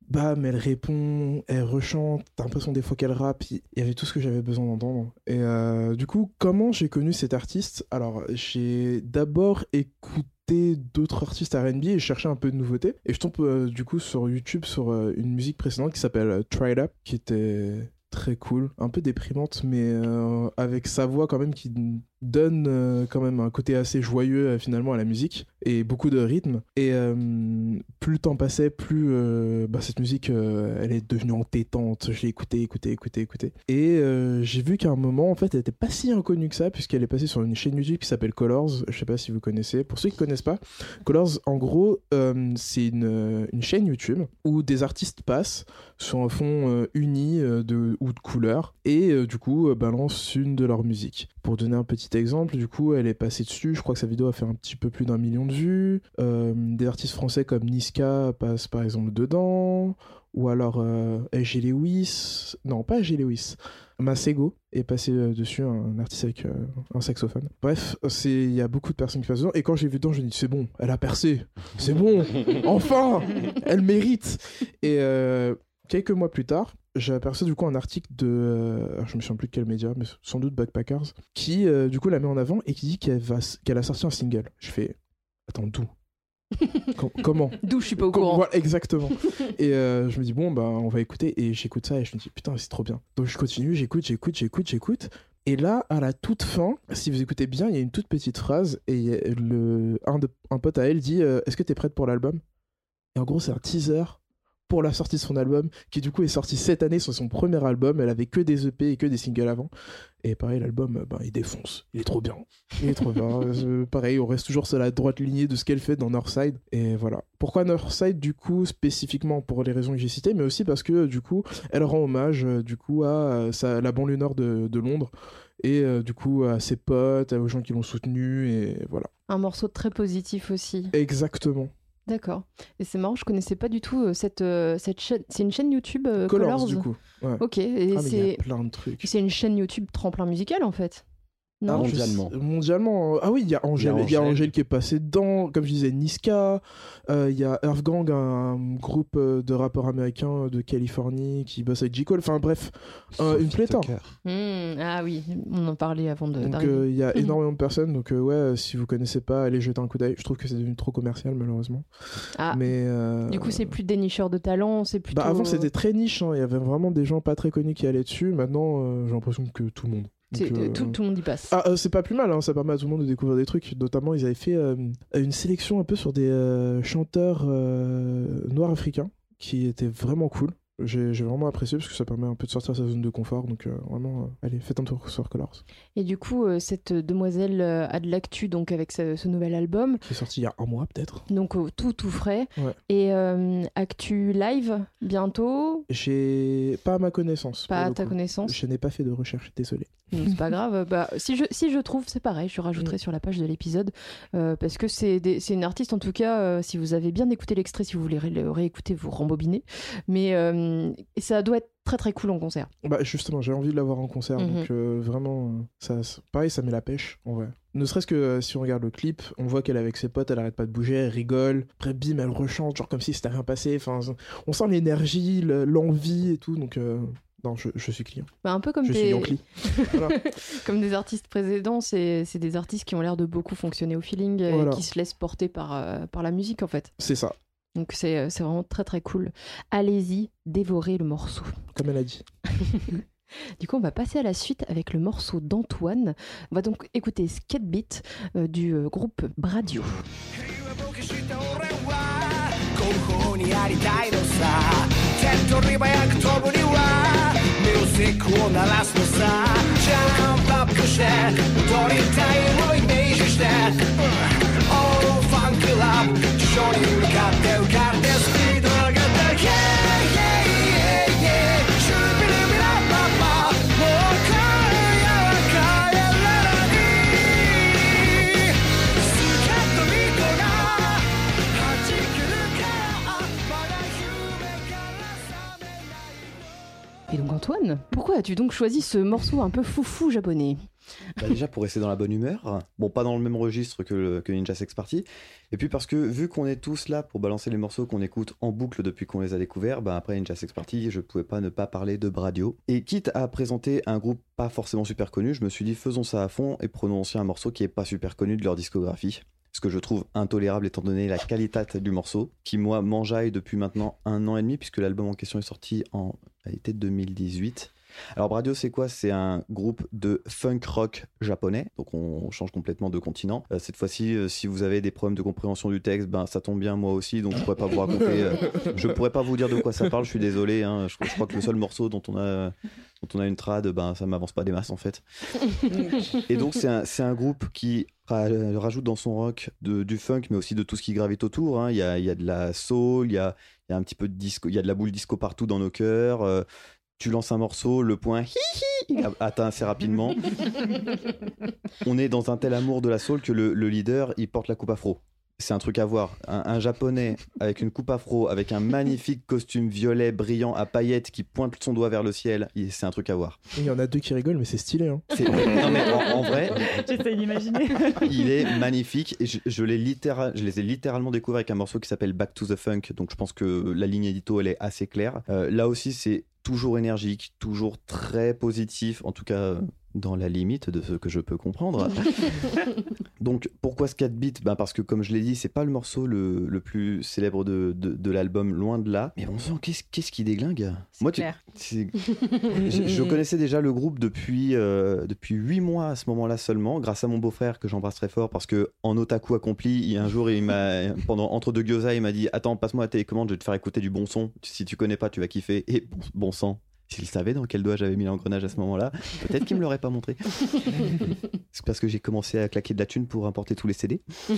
bam, elle répond, elle rechante, t'as l'impression des fois qu'elle rappe, il y avait tout ce que j'avais besoin d'entendre. Et euh, du coup, comment j'ai connu cet artiste? Alors, j'ai d'abord écouté d'autres artistes R and B et je cherchais un peu de nouveauté. Et je tombe euh, du coup sur YouTube sur euh, une musique précédente qui s'appelle euh, Try It Up, qui était très cool, un peu déprimante, mais euh, avec sa voix quand même qui donne euh, quand même un côté assez joyeux euh, finalement à la musique et beaucoup de rythme. Et euh, plus le temps passait, plus euh, bah, cette musique euh, elle est devenue entêtante. Je l'ai écoutée, écoutée, écoutée, écoutée. Et euh, j'ai vu qu'à un moment en fait elle était pas si inconnue que ça puisqu'elle est passée sur une chaîne YouTube qui s'appelle Colors. Je sais pas si vous connaissez. Pour ceux qui connaissent pas, Colors en gros euh, c'est une, une chaîne YouTube où des artistes passent sur un fond euh, uni euh, de, ou de couleurs et euh, du coup euh, balancent une de leurs musiques. Pour donner un petit exemple, du coup, elle est passée dessus. Je crois que sa vidéo a fait un petit peu plus d'un million de vues. Euh, des artistes français comme Niska passent par exemple dedans. Ou alors euh, G. Lewis. Non, pas G. Lewis. Masego est passé euh, dessus, un artiste avec euh, un saxophone. Bref, il y a beaucoup de personnes qui passent dedans. Et quand j'ai vu dedans, je me dis c'est bon, elle a percé. C'est bon, enfin, elle mérite. Et euh, quelques mois plus tard, j'ai aperçu du coup un article de, euh, je me souviens plus de quel média, mais sans doute Backpackers, qui euh, du coup la met en avant et qui dit qu'elle va, qu'elle a sorti un single. Je fais, attends, d'où? Com- Comment? D'où je suis pas au Com- courant. Voilà, exactement. Et euh, je me dis bon bah on va écouter et j'écoute ça et je me dis putain c'est trop bien. Donc je continue, j'écoute, j'écoute, j'écoute, j'écoute. Et là, à la toute fin, si vous écoutez bien, il y a une toute petite phrase et le, un, de, un pote à elle dit euh, est-ce que t'es prête pour l'album? Et en gros c'est un teaser pour la sortie de son album, qui du coup est sorti cette année sur son premier album. Elle avait que des E P et que des singles avant. Et pareil, l'album, ben, il défonce. Il est trop bien. Il est trop bien. euh, pareil, on reste toujours sur la droite lignée de ce qu'elle fait dans Northside. Et voilà. Pourquoi Northside, du coup, spécifiquement pour les raisons que j'ai citées, mais aussi parce que, du coup, elle rend hommage, euh, du coup, à euh, sa, la banlieue nord de, de Londres. Et euh, du coup, à ses potes, aux gens qui l'ont soutenu. Et voilà. Un morceau très positif aussi. Exactement. D'accord. Et c'est marrant, je connaissais pas du tout euh, cette, euh, cette chaîne. C'est une chaîne YouTube euh, Colors, Colors du coup. Ouais. Ok. Et Ah, mais il y a c'est plein de trucs. c'est une chaîne YouTube tremplin musical en fait. Non. Ah, Mondialement. je sais- mondialement. Ah oui, il y a Angèle, Il y a il y a Angèle. Angèle qui est passée dedans, comme je disais, Niska. Euh, Il y a Earth Gang, un groupe euh, de rappeurs américains de Californie qui bosse avec J. Cole. Enfin bref, euh, une pléthore. Hmm, ah oui, on en parlait avant de. Donc d'arriver. euh, il y a Mhm. énormément de personnes. Donc euh, ouais, euh, si vous connaissez pas, allez jeter un coup d'œil. Je trouve que c'est devenu trop commercial malheureusement. Ah. Mais euh, Du coup, c'est plus dénicheur de talent, c'est plutôt. bah, avant c'était très niche. hein. Il y avait vraiment des gens pas très connus qui allaient dessus. Maintenant, euh, j'ai l'impression que tout le monde. C'est- Donc, euh, tout, tout le monde y passe. Ah, euh, c'est pas plus mal, hein, ça permet à tout le monde de découvrir des trucs. Notamment, ils avaient fait euh, une sélection un peu sur des euh, chanteurs euh, noirs africains qui étaient vraiment cool. J'ai j'ai vraiment apprécié parce que ça permet un peu de sortir de sa zone de confort. Donc, euh, vraiment, euh, allez, faites un tour sur Colors. Et du coup, euh, cette demoiselle euh, a de l'actu donc avec ce, ce nouvel album. Qui est sorti il y a un mois, peut-être. Donc euh, tout tout frais. Ouais. Et euh, actu live bientôt. J'ai pas à ma connaissance. Pas pour à le ta coup. connaissance. Je n'ai pas fait de recherche, désolé. Donc, c'est pas grave. Bah, si, je, si je trouve, c'est pareil, je rajouterai sur la page de l'épisode. euh, parce que c'est des- c'est une artiste, en tout cas, euh, si vous avez bien écouté l'extrait, si vous voulez ré- le réécouter, vous rembobinez. Mais euh, ça doit être très très cool en concert. Bah justement, j'ai envie de la voir en concert, Mhm. donc euh, vraiment, euh, ça, ça- pareil, ça met la pêche, en vrai. Ne serait-ce que euh, si on regarde le clip, on voit qu'elle est avec ses potes, elle arrête pas de bouger, elle rigole, après bim, elle rechante, genre comme si c'était rien passé, enfin, on sent l'énergie, le- l'envie et tout, donc euh, non, je, je suis client. Bah, un peu comme je des... suis Yankee. Voilà. comme des artistes précédents, c'est c'est des artistes qui ont l'air de beaucoup fonctionner au feeling et Voilà. qui se laissent porter par, euh, par la musique en fait. C'est ça, Donc c'est euh, c'est vraiment très très cool. Allez-y, dévorez le morceau. comme elle a dit. Du coup, on va passer à la suite avec le morceau d'Antoine. On va donc écouter Skate Beat euh, du euh, groupe Bradio. 後方にやりたいのさ手っ取り早く飛ぶにはミュージックを鳴らすのさジャンプアップして踊りたいをイメージして Oh ファンクラブ地上に向かって浮かんでスピード上がった Yeah yeah yeah yeah シュルビルビラパパもう帰ら帰らないスカッとミコが Et donc Antoine, pourquoi as-tu donc choisi ce morceau un peu foufou japonais ? Bah déjà pour rester dans la bonne humeur, bon pas dans le même registre que, le, que Ninja Sex Party, et puis parce que vu qu'on est tous là pour balancer les morceaux qu'on écoute en boucle depuis qu'on les a découverts, bah après Ninja Sex Party je pouvais pas ne pas parler de Bradio, et quitte à présenter un groupe pas forcément super connu, je me suis dit faisons ça à fond et prenons aussi un morceau qui est pas super connu de leur discographie, ce que je trouve intolérable étant donné la qualité du morceau, qui moi m'enjaille depuis maintenant un an et demi puisque l'album en question est sorti en été deux mille dix-huit. Alors Bradio c'est quoi ? C'est un groupe de funk rock japonais, donc on change complètement de continent. Euh, cette fois-ci, euh, si vous avez des problèmes de compréhension du texte, ben ça tombe bien moi aussi, donc je pourrais pas vous raconter, euh, je pourrais pas vous dire de quoi ça parle. Je suis désolé, hein, je, je crois que le seul morceau dont on a dont on a une trad, ben ça m'avance pas des masses en fait. Et donc c'est un c'est un groupe qui rajoute dans son rock de, du funk, mais aussi de tout ce qui gravite autour. Hein. Il y a il y a de la soul, il y a il y a un petit peu de disco, il y a de la boule disco partout dans nos cœurs. Euh, Tu lances un morceau, le point hi hi atteint assez rapidement. On est dans un tel amour de la soul que le, le leader, il porte la coupe afro. C'est un truc à voir. Un, un japonais avec une coupe afro, avec un magnifique costume violet brillant à paillettes qui pointe son doigt vers le ciel, c'est un truc à voir. Il y en a deux qui rigolent, mais c'est stylé. Hein. C'est... Non, mais en, en vrai, j'essaie d'imaginer. Il est magnifique. Et je, je, l'ai littéra... je les ai littéralement découverts avec un morceau qui s'appelle Back to the Funk. Donc je pense que la ligne édito, elle est assez claire. Euh, là aussi, c'est toujours énergique, toujours très positif, en tout cas dans la limite de ce que je peux comprendre. Donc pourquoi ce quatre bits ? Ben parce que comme je l'ai dit, c'est pas le morceau le, le plus célèbre de, de, de l'album, loin de là. Mais bon sang, qu'est-ce, qu'est-ce qui déglingue ? C'est Moi, clair. Tu, je, je connaissais déjà le groupe depuis, euh, depuis huit mois à ce moment-là seulement, grâce à mon beau-frère que j'embrasse très fort, parce que en otaku accompli, il, un jour, il m'a, pendant entre deux gyoza, il m'a dit « Attends, passe-moi la télécommande, je vais te faire écouter du bon son. Si tu connais pas, tu vas kiffer. » Et bon, bon sang. S'il savait dans quel doigt j'avais mis l'engrenage à ce moment-là, peut-être qu'il me l'aurait pas montré. C'est parce que j'ai commencé à claquer de la thune pour importer tous les C D.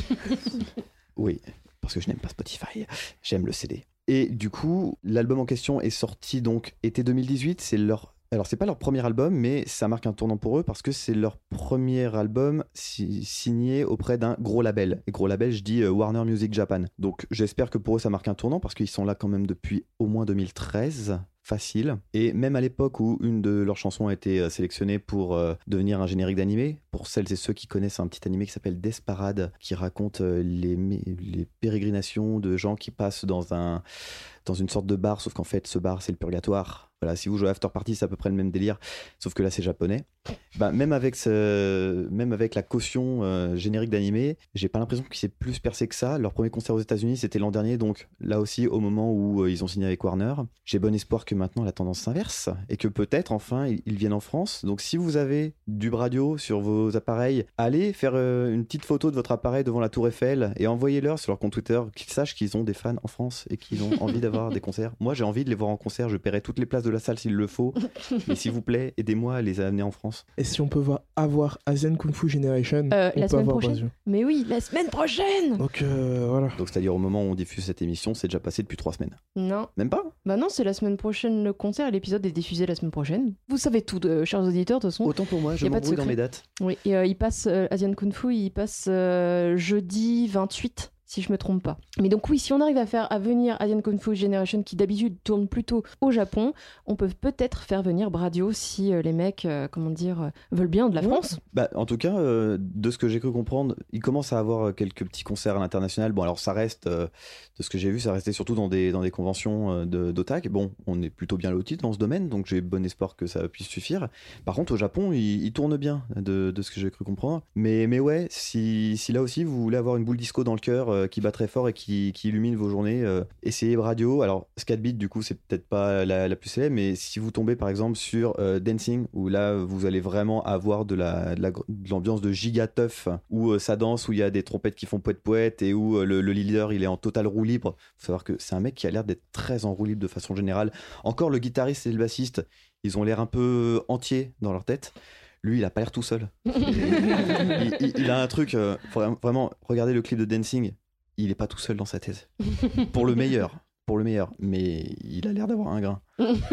Oui, parce que je n'aime pas Spotify, j'aime le C D. Et du coup, l'album en question est sorti donc été deux mille dix-huit, c'est leur... Alors c'est pas leur premier album, mais ça marque un tournant pour eux parce que c'est leur premier album si- signé auprès d'un gros label. Et gros label, je dis euh, Warner Music Japan. Donc j'espère que pour eux ça marque un tournant parce qu'ils sont là quand même depuis au moins deux mille treize. Facile. Et même à l'époque où une de leurs chansons a été euh, sélectionnée pour euh, devenir un générique d'animé, pour celles et ceux qui connaissent un petit animé qui s'appelle Desparade, qui raconte euh, les, les pérégrinations de gens qui passent dans, un, dans une sorte de bar, sauf qu'en fait ce bar c'est le purgatoire. Voilà, si vous jouez à After Party, c'est à peu près le même délire, sauf que là c'est japonais. Bah, même, avec ce, même avec la caution euh, générique d'animé, j'ai pas l'impression qu'ils s'est plus percé que ça. Leur premier concert aux États-Unis c'était l'an dernier, donc là aussi au moment où euh, ils ont signé avec Warner. J'ai bon espoir que maintenant la tendance s'inverse et que peut-être enfin ils, ils viennent en France. Donc si vous avez du Bradio sur vos appareils, allez faire euh, une petite photo de votre appareil devant la Tour Eiffel et envoyez-leur sur leur compte Twitter, qu'ils sachent qu'ils ont des fans en France et qu'ils ont envie d'avoir des concerts. Moi j'ai envie de les voir en concert, je paierai toutes les places de la salle s'il le faut, mais s'il vous plaît aidez-moi à les amener en France. Et si on peut voir, avoir Asian Kung Fu Generation, Euh, on la peut semaine avoir prochaine. Brasil. Mais oui, la semaine prochaine. Donc euh, voilà. Donc c'est-à-dire au moment où on diffuse cette émission, c'est déjà passé depuis trois semaines. Non. Même pas ? Bah non, c'est la semaine prochaine le concert et l'épisode est diffusé la semaine prochaine. Vous savez tout, de, chers auditeurs, de toute façon. Autant pour moi, je Y a pas de m'embrouille dans secret. mes dates. Oui, et euh, il passe, euh, Asian Kung Fu, il passe euh, jeudi vingt-huit, si je me trompe pas. Mais donc oui, si on arrive à faire à venir Asian Kung Fu Generation, qui d'habitude tourne plutôt au Japon, on peut peut-être faire venir Bradio si euh, les mecs, euh, comment dire, euh, veulent bien de la France. Bah, en tout cas, euh, de ce que j'ai cru comprendre, il commence à avoir euh, quelques petits concerts à l'international. Bon, alors ça reste, euh, de ce que j'ai vu, ça restait surtout dans des, dans des conventions euh, de, d'otak. Bon, on est plutôt bien lotis dans ce domaine, donc j'ai bon espoir que ça puisse suffire. Par contre, au Japon, il, il tourne bien, de, de ce que j'ai cru comprendre. Mais, mais ouais, si, si là aussi vous voulez avoir une boule disco dans le cœur euh, qui bat très fort et qui, qui illumine vos journées, euh, essayez Bradio. Alors, Scat Beat, du coup, c'est peut-être pas la, la plus célèbre, mais si vous tombez par exemple sur euh, Dancing, où là, vous allez vraiment avoir de, la, de, la, de l'ambiance de giga teuf, où euh, ça danse, où il y a des trompettes qui font poète-poète, et où euh, le, le leader, il est en total roue libre. Faut savoir que c'est un mec qui a l'air d'être très en roue libre de façon générale. Encore, le guitariste et le bassiste, ils ont l'air un peu entiers dans leur tête. Lui, il a pas l'air tout seul. il, il, il a un truc, euh, vraiment, regardez le clip de Dancing, il est pas tout seul dans sa tête. Pour le meilleur. pour le meilleur, mais il a l'air d'avoir un grain.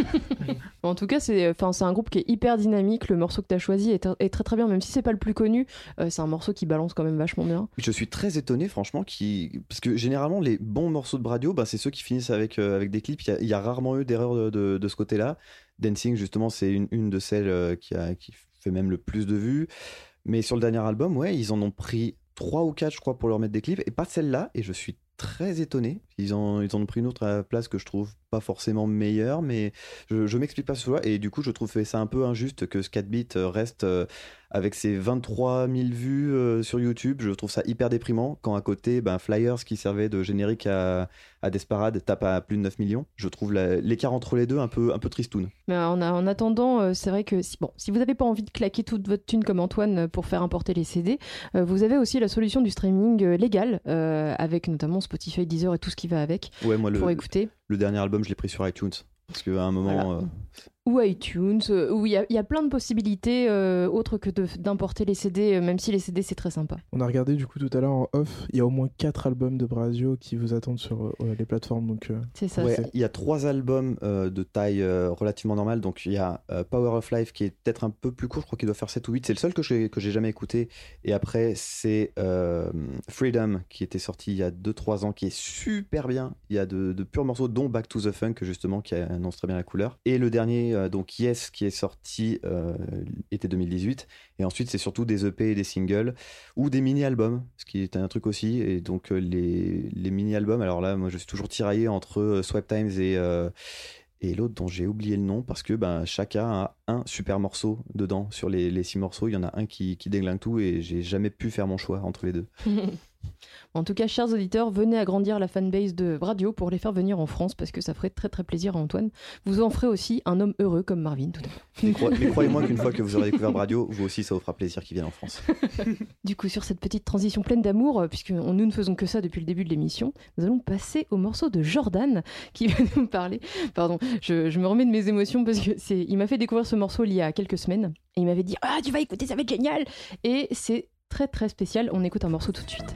En tout cas, c'est, enfin, c'est un groupe qui est hyper dynamique. Le morceau que tu as choisi est, est très très bien, même si c'est pas le plus connu. Euh, c'est un morceau qui balance quand même vachement bien. Je suis très étonné, franchement, qui... parce que généralement, les bons morceaux de radio, bah, c'est ceux qui finissent avec, euh, avec des clips. Il y, a, il y a rarement eu d'erreur de, de, de ce côté-là. Dancing, justement, c'est une, une de celles euh, qui, a, qui fait même le plus de vues. Mais sur le dernier album, ouais, ils en ont pris trois ou quatre, je crois, pour leur mettre des clips, et pas celle-là. Et je suis très étonné. Ils en, ils en ont pris une autre à la place que je trouve pas forcément meilleure, mais je, je m'explique pas ce choix. Et du coup, je trouve ça un peu injuste que Scatbeat reste euh, avec ses vingt-trois mille vues euh, sur YouTube. Je trouve ça hyper déprimant quand à côté, ben, Flyers, qui servait de générique à, à Desperade, tape à plus de neuf millions. Je trouve la, l'écart entre les deux un peu, un peu tristoun. Mais en, en attendant, euh, c'est vrai que si, bon, si vous n'avez pas envie de claquer toute votre thune comme Antoine pour faire importer les C D, euh, vous avez aussi la solution du streaming euh, légal, euh, avec notamment Spotify, Deezer et tout ce qui va avec, ouais, moi, pour le, écouter. Le dernier album, je l'ai pris sur iTunes. Parce qu'à un moment... Voilà. Euh... Ou iTunes, euh, où il y, y a plein de possibilités euh, autres que de, d'importer les C D, euh, même si les C D c'est très sympa. On a regardé du coup tout à l'heure en off, il y a au moins quatre albums de Brasio qui vous attendent sur euh, les plateformes. Donc, euh, c'est ça. Ouais, c'est... il y a trois albums euh, de taille euh, relativement normale. Donc il y a euh, Power of Life qui est peut-être un peu plus court, je crois qu'il doit faire sept ou huit. C'est le seul que j'ai, que j'ai jamais écouté. Et après, c'est euh, Freedom qui était sorti il y a deux trois ans, qui est super bien. Il y a de, de purs morceaux, dont Back to the Funk, justement, qui annonce très bien la couleur. Et le dernier, euh, donc Yes, qui est sorti euh, été deux mille dix-huit, et ensuite c'est surtout des E P et des singles ou des mini-albums, ce qui est un truc aussi. Et donc euh, les, les mini-albums, alors là moi je suis toujours tiraillé entre euh, Swipe Times et, euh, et l'autre dont j'ai oublié le nom, parce que ben, chacun a un super morceau dedans. Sur les, les six morceaux, il y en a un qui, qui déglingue tout, et j'ai jamais pu faire mon choix entre les deux. En tout cas, chers auditeurs, venez agrandir la fanbase de Radio pour les faire venir en France, parce que ça ferait très très plaisir à Antoine. Vous en ferez aussi un homme heureux comme Marvin tout à l'heure. Mais, cro- mais croyez-moi qu'une fois que vous aurez découvert Radio, vous aussi ça vous fera plaisir qu'il vienne en France. Du coup, sur cette petite transition pleine d'amour, puisque nous ne faisons que ça depuis le début de l'émission, nous allons passer au morceau de Jordan qui va nous parler. Pardon, je, je me remets de mes émotions parce que c'est, il m'a fait découvrir ce morceau il y a quelques semaines et il m'avait dit ah tu vas écouter, ça va être génial, et c'est très très spécial. On écoute un morceau tout de suite.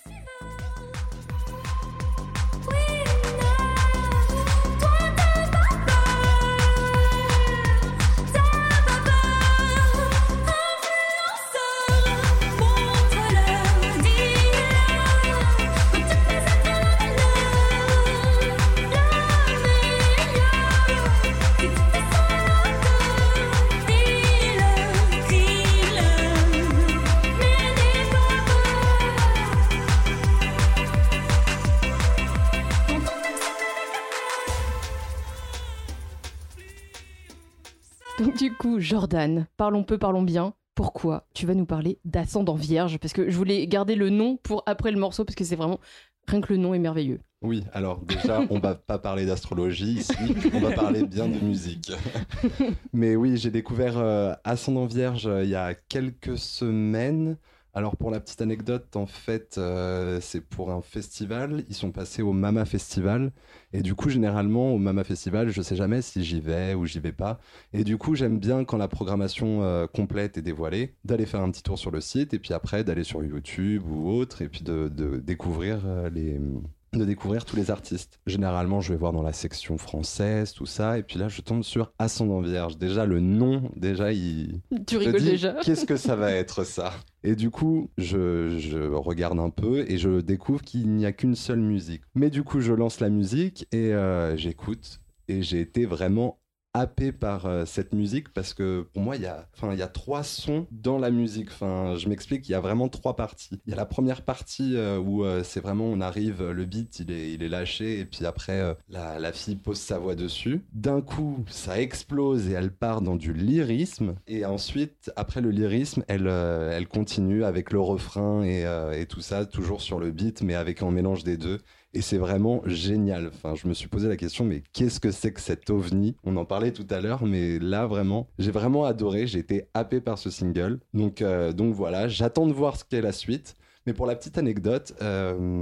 Donc du coup, Jordan, parlons peu, parlons bien. Pourquoi tu vas nous parler d'ascendant vierge? Parce que je voulais garder le nom pour après le morceau, parce que c'est vraiment, rien que le nom est merveilleux. Oui, alors déjà, on va pas parler d'astrologie ici, on va parler bien de musique. Mais oui, j'ai découvert euh, Ascendant Vierge euh, il y a quelques semaines. Alors pour la petite anecdote, en fait, euh, c'est pour un festival. Ils sont passés au Mama Festival. Et du coup, généralement, au Mama Festival, je sais jamais si j'y vais ou j'y vais pas. Et du coup, j'aime bien, quand la programmation euh, complète est dévoilée, d'aller faire un petit tour sur le site et puis après d'aller sur YouTube ou autre et puis de, de découvrir euh, les... de découvrir tous les artistes. Généralement, je vais voir dans la section française, tout ça, et puis là, je tombe sur Ascendant Vierge. Déjà, le nom, déjà, il... Tu rigoles dis, déjà. Qu'est-ce que ça va être, ça? Et du coup, je, je regarde un peu et je découvre qu'il n'y a qu'une seule musique. Mais du coup, je lance la musique et euh, j'écoute, et j'ai été vraiment happé par euh, cette musique, parce que pour moi il y a enfin il y a trois sons dans la musique. Enfin, je m'explique, il y a vraiment trois parties. Il y a la première partie euh, où euh, c'est vraiment, on arrive, le beat il est il est lâché et puis après euh, la la fille pose sa voix dessus. D'un coup, ça explose et elle part dans du lyrisme, et ensuite après le lyrisme, elle euh, elle continue avec le refrain et euh, et tout ça, toujours sur le beat mais avec un mélange des deux. Et c'est vraiment génial. Enfin, je me suis posé la question, mais qu'est-ce que c'est que cet ovni? On en parlait tout à l'heure, mais là, vraiment, j'ai vraiment adoré. J'ai été happé par ce single. Donc, euh, donc voilà, j'attends de voir ce qu'est la suite. Mais pour la petite anecdote, euh,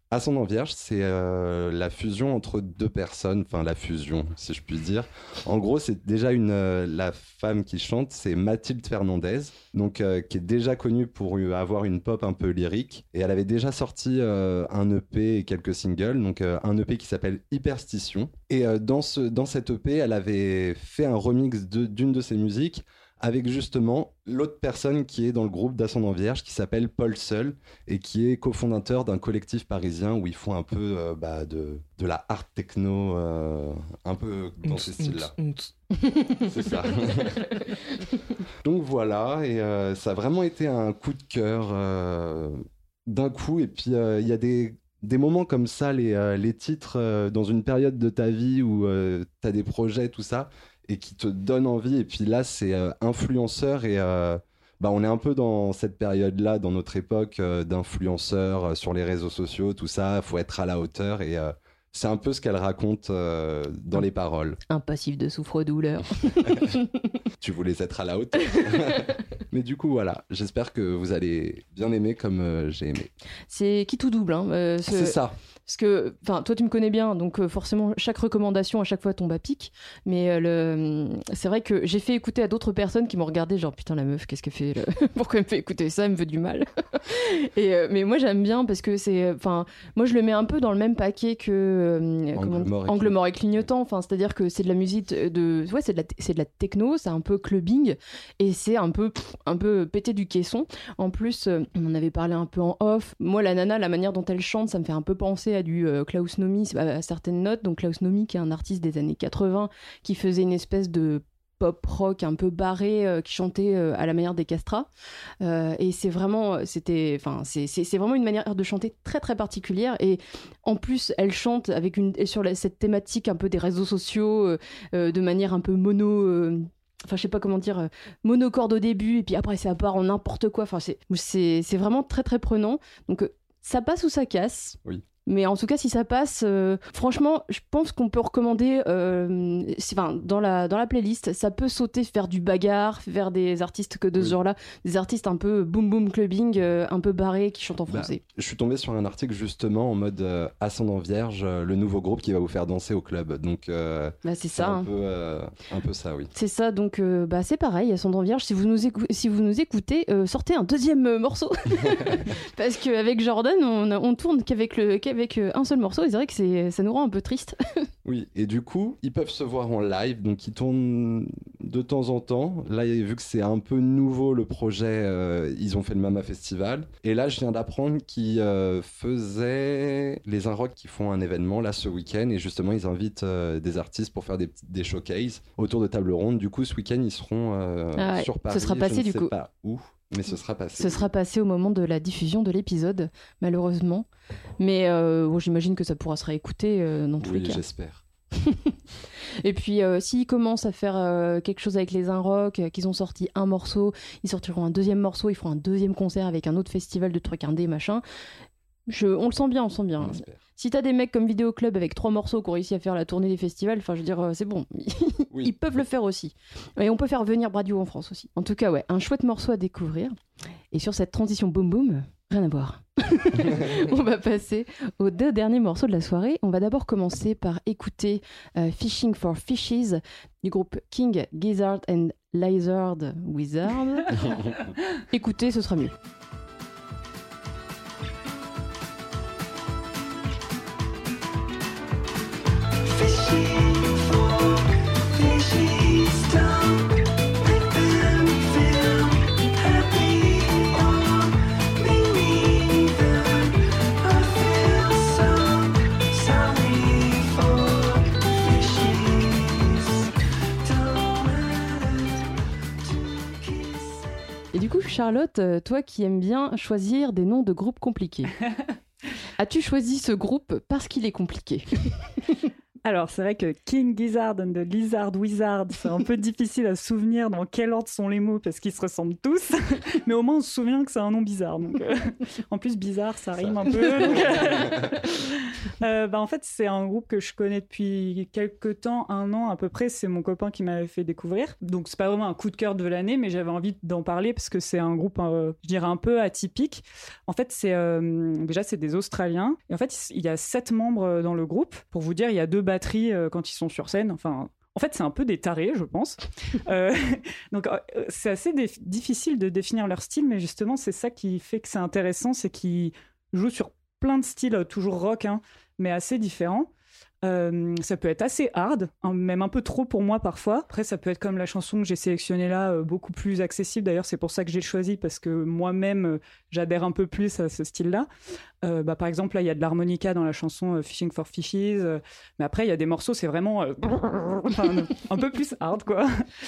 Ascendant Vierge, c'est euh, la fusion entre deux personnes, enfin la fusion, si je puis dire. En gros, c'est déjà une, euh, la femme qui chante, c'est Mathilde Fernandez, donc, euh, qui est déjà connue pour avoir une pop un peu lyrique. Et elle avait déjà sorti euh, un E P et quelques singles, donc euh, un E P qui s'appelle Hyperstition. Et euh, dans, ce, dans cet E P, elle avait fait un remix de, d'une de ses musiques, avec justement l'autre personne qui est dans le groupe d'Ascendant Vierge, qui s'appelle Paul Seul, et qui est cofondateur d'un collectif parisien où ils font un peu euh, bah, de, de la art techno, euh, un peu dans ce style-là. C'est ça. Donc voilà, et euh, ça a vraiment été un coup de cœur euh, d'un coup, et puis il euh, y a des... Des moments comme ça, les, euh, les titres euh, dans une période de ta vie où euh, tu as des projets, tout ça, et qui te donnent envie. Et puis là, c'est euh, influenceur. Et euh, bah, on est un peu dans cette période-là, dans notre époque, euh, d'influenceurs euh, sur les réseaux sociaux, tout ça. Il faut être à la hauteur. Et euh, c'est un peu ce qu'elle raconte euh, dans les paroles. Un passif de souffre-douleur. Tu voulais être à la hauteur. Mais du coup, voilà. J'espère que vous allez bien aimer comme euh, j'ai aimé. C'est qui tout double. Hein, euh, ce... C'est ça. Parce que, enfin, toi tu me connais bien, donc euh, forcément chaque recommandation à chaque fois tombe à pic. Mais euh, le... c'est vrai que j'ai fait écouter à d'autres personnes qui m'ont regardé genre putain la meuf qu'est-ce qu'elle fait le... Pourquoi elle me fait écouter ça, elle me veut du mal. Et euh, mais moi j'aime bien parce que c'est, enfin, moi je le mets un peu dans le même paquet que euh, Angle, comment... mort Angle mort et clignotant. Enfin, c'est-à-dire que c'est de la musique de, ouais, c'est de la, c'est de la techno, c'est un peu clubbing et c'est un peu, pff, un peu pété du caisson. En plus, euh, on en avait parlé un peu en off. Moi la nana, la manière dont elle chante, ça me fait un peu penser à du euh, Klaus Nomi à certaines notes. Donc Klaus Nomi qui est un artiste des années quatre-vingts qui faisait une espèce de pop rock un peu barré euh, qui chantait euh, à la manière des castrats euh, et c'est vraiment c'était enfin c'est, c'est c'est vraiment une manière de chanter très très particulière et en plus elle chante avec une sur la, cette thématique un peu des réseaux sociaux euh, euh, de manière un peu mono euh, Enfin, je sais pas comment dire, euh, monocorde au début, et puis après, ça part en n'importe quoi. Enfin, c'est, c'est, c'est vraiment très, très prenant. Donc, euh, ça passe ou ça casse. Oui. Mais en tout cas, si ça passe, euh, franchement, je pense qu'on peut recommander, euh, si, enfin, dans la, dans la playlist, ça peut sauter vers du bagarre, vers des artistes que de ce Oui. genre-là, des artistes un peu boom boom clubbing, euh, un peu barrés, qui chantent en Bah, français. je suis tombé sur un article justement en mode euh, Ascendant Vierge, euh, le nouveau groupe qui va vous faire danser au club. Donc, euh, Bah, c'est ça, un, hein. peu, euh, un peu ça, oui. C'est ça, donc euh, bah, c'est pareil, Ascendant Vierge, si vous nous, écou- si vous nous écoutez, euh, sortez un deuxième euh, morceau. Parce qu'avec Jordan, on, on tourne qu'avec, le, qu'avec euh, un seul morceau, et c'est vrai que c'est, ça nous rend un peu triste. Oui, et du coup, ils peuvent se voir en live, donc ils tournent de temps en temps. Là, vu que c'est un peu nouveau le projet, euh, ils ont fait le Mama Festival. Et là, je viens d'apprendre qu'ils euh, faisaient les Inrock qui font un événement là ce week-end, et justement, ils invitent euh, des artistes pour faire des, des showcases autour de table ronde. Du coup, ce week-end, ils seront euh, Ah ouais, sur Paris. ce sera passé, je ne du sais coup. pas où, mais ce sera passé. Ce sera passé au moment de la diffusion de l'épisode, malheureusement. Mais euh, bon, j'imagine que ça pourra se réécouter euh, dans tous Oui, les cas. j'espère. Et puis, euh, s'ils commencent à faire euh, quelque chose avec les Inrock, euh, qu'ils ont sorti un morceau, ils sortiront un deuxième morceau, ils feront un deuxième concert avec un autre festival de trucs indés, machin. Je, on le sent bien, on le sent bien. On espère. Si t'as des mecs comme Vidéo Club avec trois morceaux qui ont réussi à faire la tournée des festivals, enfin, je veux dire, euh, c'est bon. Oui. Ils peuvent le faire aussi. Et on peut faire venir Bradio en France aussi. En tout cas, ouais, un chouette morceau à découvrir. Et sur cette transition boom boom, rien à voir. On va passer aux deux derniers morceaux de la soirée. On va d'abord commencer par écouter euh, Fishing for Fishes du groupe King Gizzard and Lizard Wizard. Écoutez, ce sera mieux. Et du coup, Charlotte, euh, toi qui aimes bien choisir des noms de groupes compliqués, as-tu choisi ce groupe parce qu'il est compliqué? Alors, c'est vrai que King Gizzard and the Lizard Wizard, c'est un peu difficile à se souvenir dans quel ordre sont les mots parce qu'ils se ressemblent tous. Mais au moins, on se souvient que c'est un nom bizarre. Donc, euh, en plus, bizarre, ça rime un peu. Donc, euh, bah, en fait, c'est un groupe que je connais depuis quelques temps, un an à peu près. C'est mon copain qui m'avait fait découvrir. Donc, c'est pas vraiment un coup de cœur de l'année, mais j'avais envie d'en parler parce que c'est un groupe, euh, je dirais, un peu atypique. En fait, c'est euh, déjà, c'est des Australiens. Et en fait, il y a sept membres dans le groupe. Pour vous dire, il y a deux batteries euh, quand ils sont sur scène. Enfin, en fait, c'est un peu des tarés, je pense. euh, donc, euh, c'est assez dé- difficile de définir leur style, mais justement, c'est ça qui fait que c'est intéressant, c'est qu'ils jouent sur plein de styles, euh, toujours rock, hein, mais assez différents. Euh, ça peut être assez hard, hein, même un peu trop pour moi parfois. Après, ça peut être comme la chanson que j'ai sélectionnée là, euh, beaucoup plus accessible. D'ailleurs, c'est pour ça que j'ai choisi, parce que moi-même, euh, j'adhère un peu plus à ce style-là. Euh, bah, par exemple, là, il y a de l'harmonica dans la chanson euh, Fishing for Fishes. Euh, mais après, il y a des morceaux, c'est vraiment euh, enfin, un peu plus hard, quoi.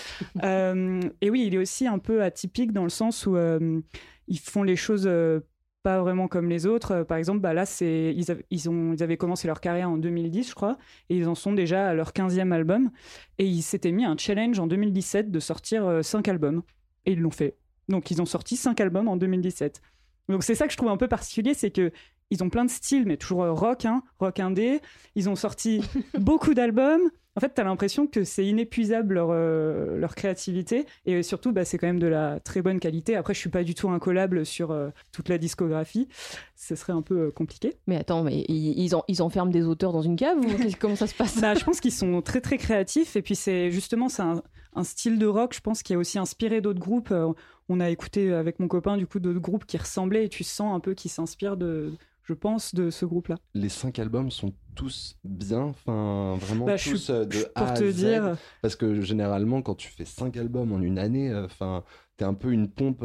euh, et oui, il est aussi un peu atypique dans le sens où euh, ils font les choses... Euh, pas vraiment comme les autres. Euh, par exemple, bah là, c'est, ils, av- ils, ont, ils avaient commencé leur carrière en deux mille dix, je crois, et ils en sont déjà à leur quinzième album. Et ils s'étaient mis un challenge en deux mille dix-sept de sortir euh, cinq albums. Et ils l'ont fait. Donc, ils ont sorti cinq albums en deux mille dix-sept. Donc, c'est ça que je trouve un peu particulier, c'est que ils ont plein de styles, mais toujours euh, rock, hein, rock indé. Ils ont sorti beaucoup d'albums. En fait, tu as l'impression que c'est inépuisable leur, euh, leur créativité. Et surtout, bah, c'est quand même de la très bonne qualité. Après, je suis pas du tout incollable sur euh, toute la discographie. Ce serait un peu euh, compliqué. Mais attends, mais ils, ils, en- ils enferment des auteurs dans une cave ou qu'est-ce- comment ça se passe? Bah, je pense qu'ils sont très, très créatifs. Et puis, c'est justement, c'est un, un style de rock, je pense, qui a aussi inspiré d'autres groupes. Euh, on a écouté avec mon copain, du coup, d'autres groupes qui ressemblaient. Et tu sens un peu qu'ils s'inspirent de... je pense, de ce groupe-là. Les cinq albums sont tous bien, enfin vraiment Bah, je tous suis- euh, de pour A te à Z. dire- Parce que généralement, quand tu fais cinq albums en une année, enfin, t'es un peu une pompe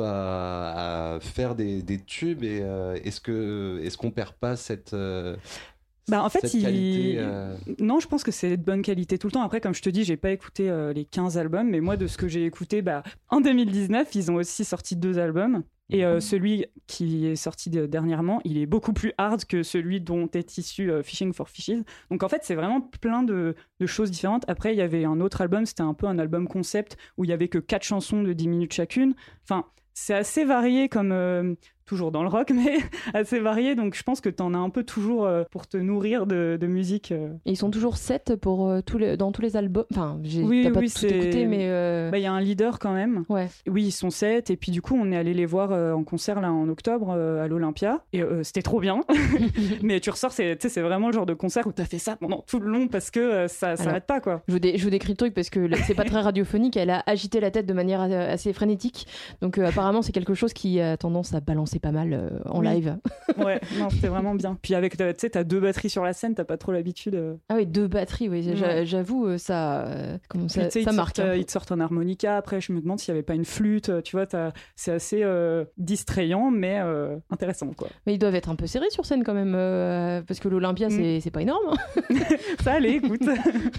à, à faire des, des tubes. Et euh, est-ce que est-ce qu'on perd pas cette euh, Bah, en fait, cette il... qualité, euh, non, je pense que c'est de bonne qualité tout le temps. Après, comme je te dis, j'ai pas écouté euh, les quinze albums, mais moi, de ce que j'ai écouté, bah, en deux mille dix-neuf, ils ont aussi sorti deux albums. Et euh, celui qui est sorti de- dernièrement, il est beaucoup plus hard que celui dont est issu euh, Fishing for Fishes. Donc en fait, c'est vraiment plein de, de choses différentes. Après, il y avait un autre album, c'était un peu un album concept où il y avait que quatre chansons de dix minutes chacune. Enfin, c'est assez varié comme... euh, toujours dans le rock, mais assez varié. Donc je pense que t'en as un peu toujours euh, pour te nourrir de, de musique. euh. Et ils sont toujours sept pour, euh, tous les, dans tous les albums. Enfin, j'ai Oui, t'as pas oui, tout c'est- écouté, mais. euh, Bah, il y a un leader quand même. Ouais. Oui, ils sont sept. Et puis du coup, on est allé les voir euh, en concert là en octobre euh, à l'Olympia. Et euh, c'était trop bien. Mais tu ressors, c'est, tu sais, c'est vraiment le genre de concert où t'as fait ça pendant tout le long parce que euh, ça Alors, s'arrête pas, quoi. Je vous, dé- je vous décris le truc parce que là, c'est pas très radiophonique. Elle a agité la tête de manière euh, assez frénétique. Donc euh, apparemment, c'est quelque chose qui a tendance à balancer pas mal euh, en Oui. live. Ouais, non, c'était vraiment bien. Puis avec, euh, tu sais, t'as deux batteries sur la scène, t'as pas trop l'habitude. euh. Ah oui, deux batteries, oui. J'a- Ouais. J'avoue, euh, ça, euh, comment Puis, ça, tu sais, ça ils, te marque. sortent, hein. euh, ils te sortent un harmonica. Après, je me demande s'il y avait pas une flûte. euh, Tu vois, t'as- c'est assez euh, distrayant, mais euh, intéressant, quoi. Mais ils doivent être un peu serrés sur scène quand même, euh, parce que l'Olympia, c'est c'est pas énorme. hein. Ça allait, écoute.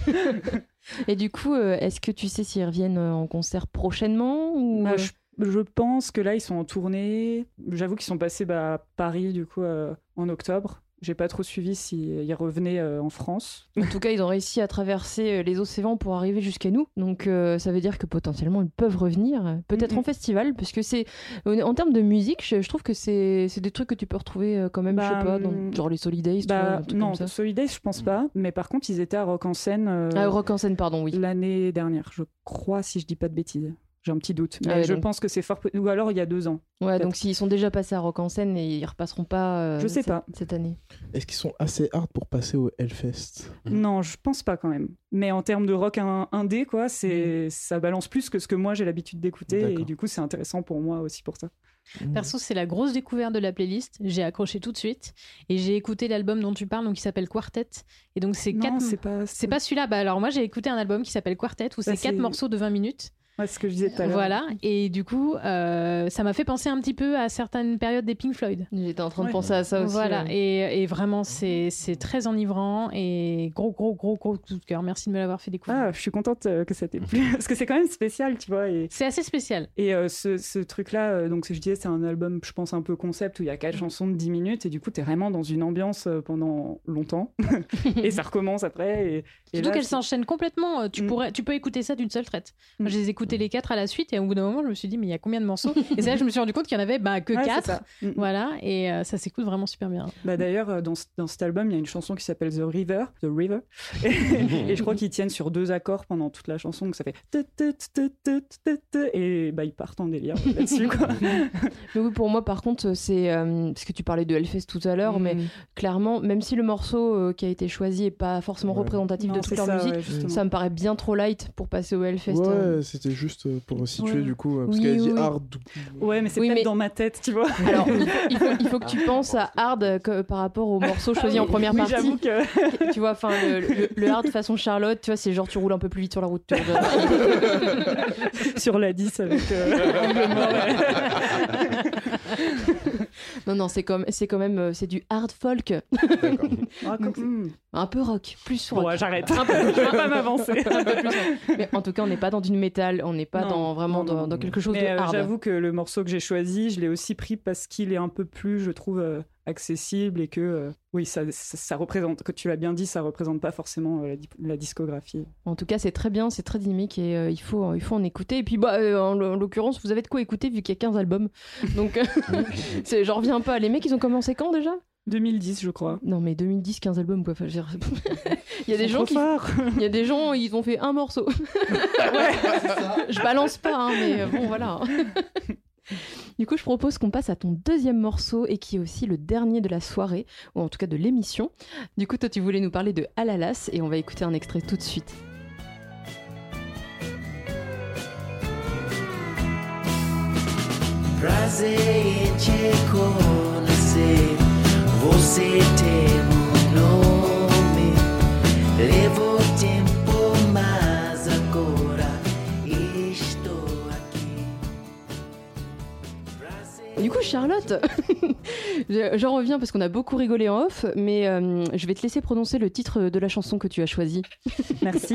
Et du coup, euh, est-ce que tu sais s'ils reviennent euh, en concert prochainement ou... Bah, euh, je, je pense que là, ils sont en tournée. J'avoue qu'ils sont passés bah, à Paris, du coup, euh, en octobre. J'ai pas trop suivi s'ils revenaient euh, en France. En tout cas, ils ont réussi à traverser euh, les océans pour arriver jusqu'à nous. Donc, euh, ça veut dire que potentiellement, ils peuvent revenir. euh, Peut-être Mhm. en festival, parce que c'est... En en termes de musique, je, je trouve que c'est c'est des trucs que tu peux retrouver euh, quand même, je sais Bah, pas, dans, hum, genre les Solidays, tu vois, Bah, un truc non, comme ça. Solidays, je pense pas. Mais par contre, ils étaient à Rock en Seine euh, Ah, Rock en Seine, pardon, oui. l'année dernière, je crois, si je dis pas de bêtises. J'ai un petit doute. Mais Ah ouais, je donc- pense que c'est fort. po- Ou alors il y a deux ans. Ouais, peut-être. donc s'ils sont déjà passés à Rock en Seine, et ils repasseront pas euh, Je sais cette, pas. cette année. Est-ce qu'ils sont assez hard pour passer au Hellfest? Non, je pense pas quand même. Mais en termes de rock in- indé, quoi, c'est Mm. ça balance plus que ce que moi j'ai l'habitude d'écouter. Et D'accord. du coup, c'est intéressant pour moi aussi pour ça. Perso, c'est la grosse découverte de la playlist. J'ai accroché tout de suite et j'ai écouté l'album dont tu parles, donc qui s'appelle Quartet. Et donc c'est Non, quatre. c'est pas. C'est pas celui-là. Bah alors moi j'ai écouté un album qui s'appelle Quartet où c'est Bah, quatre c'est- morceaux de vingt minutes. Ouais, c'est ce que je disais tout à l'heure. Voilà, et du coup, euh, ça m'a fait penser un petit peu à certaines périodes des Pink Floyd. J'étais en train de ouais. penser à ça aussi. Voilà, ouais. et, et vraiment, c'est, c'est très enivrant et gros, gros, gros, gros coup de cœur. Merci de me l'avoir fait découvrir. Ah, je suis contente que ça t'ait plu, parce que c'est quand même spécial, tu vois. Et... C'est assez spécial. Et euh, ce, ce truc-là, euh, donc, je disais, c'est un album, je pense, un peu concept, où il y a quatre chansons de dix minutes, et du coup, t'es vraiment dans une ambiance pendant longtemps, et ça recommence après. Et, et Surtout là, qu'elle c'est... s'enchaîne complètement. Tu, mm. pourrais, tu peux écouter ça d'une seule traite. Mm. Moi, je les ai écoutés les quatre à la suite, et au bout d'un moment, je me suis dit, mais il y a combien de morceaux? Et c'est là que je me suis rendu compte qu'il y en avait bah, que ouais, quatre. Mm. Voilà, et euh, ça s'écoute vraiment super bien. Bah, d'ailleurs, dans, dans cet album, il y a une chanson qui s'appelle The River, The River. Et, et je crois qu'ils tiennent sur deux accords pendant toute la chanson, donc ça fait. Et bah, ils partent en délire là-dessus, quoi. Mais oui, pour moi, par contre, c'est. Euh, parce que tu parlais de Hellfest tout à l'heure, mm. mais clairement, même si le morceau euh, qui a été choisi n'est pas forcément ouais. représentatif non, de toute leur ça, musique, ouais, ça me paraît bien trop light pour passer au Hellfest. Ouais, euh. c'était juste pour situer ouais. du coup, parce oui, qu'elle a dit oui. hard. Ouais, mais c'est oui, peut-être mais... dans ma tête, tu vois. Alors, il faut, il faut que tu penses à hard que, par rapport au morceau choisi ah, en première oui, partie. J'avoue que... tu vois, enfin, le, le, le hard façon Charlotte, tu vois, c'est genre tu roules un peu plus vite sur la route. Tu vois, sur la dix avec euh, Angle Mort. Non, non, c'est, comme, c'est quand même c'est du hard folk. Donc, un peu rock, plus rock. Bon, ouais, j'arrête. Un peu, je vais pas m'avancer. Un peu plus, mais en tout cas, on n'est pas dans du métal, on n'est pas non, dans, vraiment non, non, dans, dans quelque chose mais, de euh, hard. J'avoue que le morceau que j'ai choisi, je l'ai aussi pris parce qu'il est un peu plus, je trouve, euh, accessible et que, euh, oui, ça, ça, ça représente, que tu l'as bien dit, ça représente pas forcément euh, la, la discographie. En tout cas, c'est très bien, c'est très dynamique et euh, il, faut, il faut en écouter. Et puis, bah, euh, en, en l'occurrence, vous avez de quoi écouter vu qu'il y a quinze albums. Donc, c'est, j'en reviens pas. Les mecs, ils ont commencé quand déjà ? deux mille dix, je crois. Non, mais deux mille dix, quinze albums, quoi. Enfin, je veux dire... il y a des gens qui... forts. Il y a des gens, ils ont fait un morceau. Ouais, c'est ça. Je balance pas, hein, mais bon, voilà. Du coup, je propose qu'on passe à ton deuxième morceau et qui est aussi le dernier de la soirée, ou en tout cas de l'émission. Du coup, toi, tu voulais nous parler de Alalas et on va écouter un extrait tout de suite. Prazer te conhecer, você tem um nome, levou tempo, mas agora estou aqui. Du coup, Charlotte, j'en reviens parce qu'on a beaucoup rigolé en off, mais euh, je vais te laisser prononcer le titre de la chanson que tu as choisie. Merci.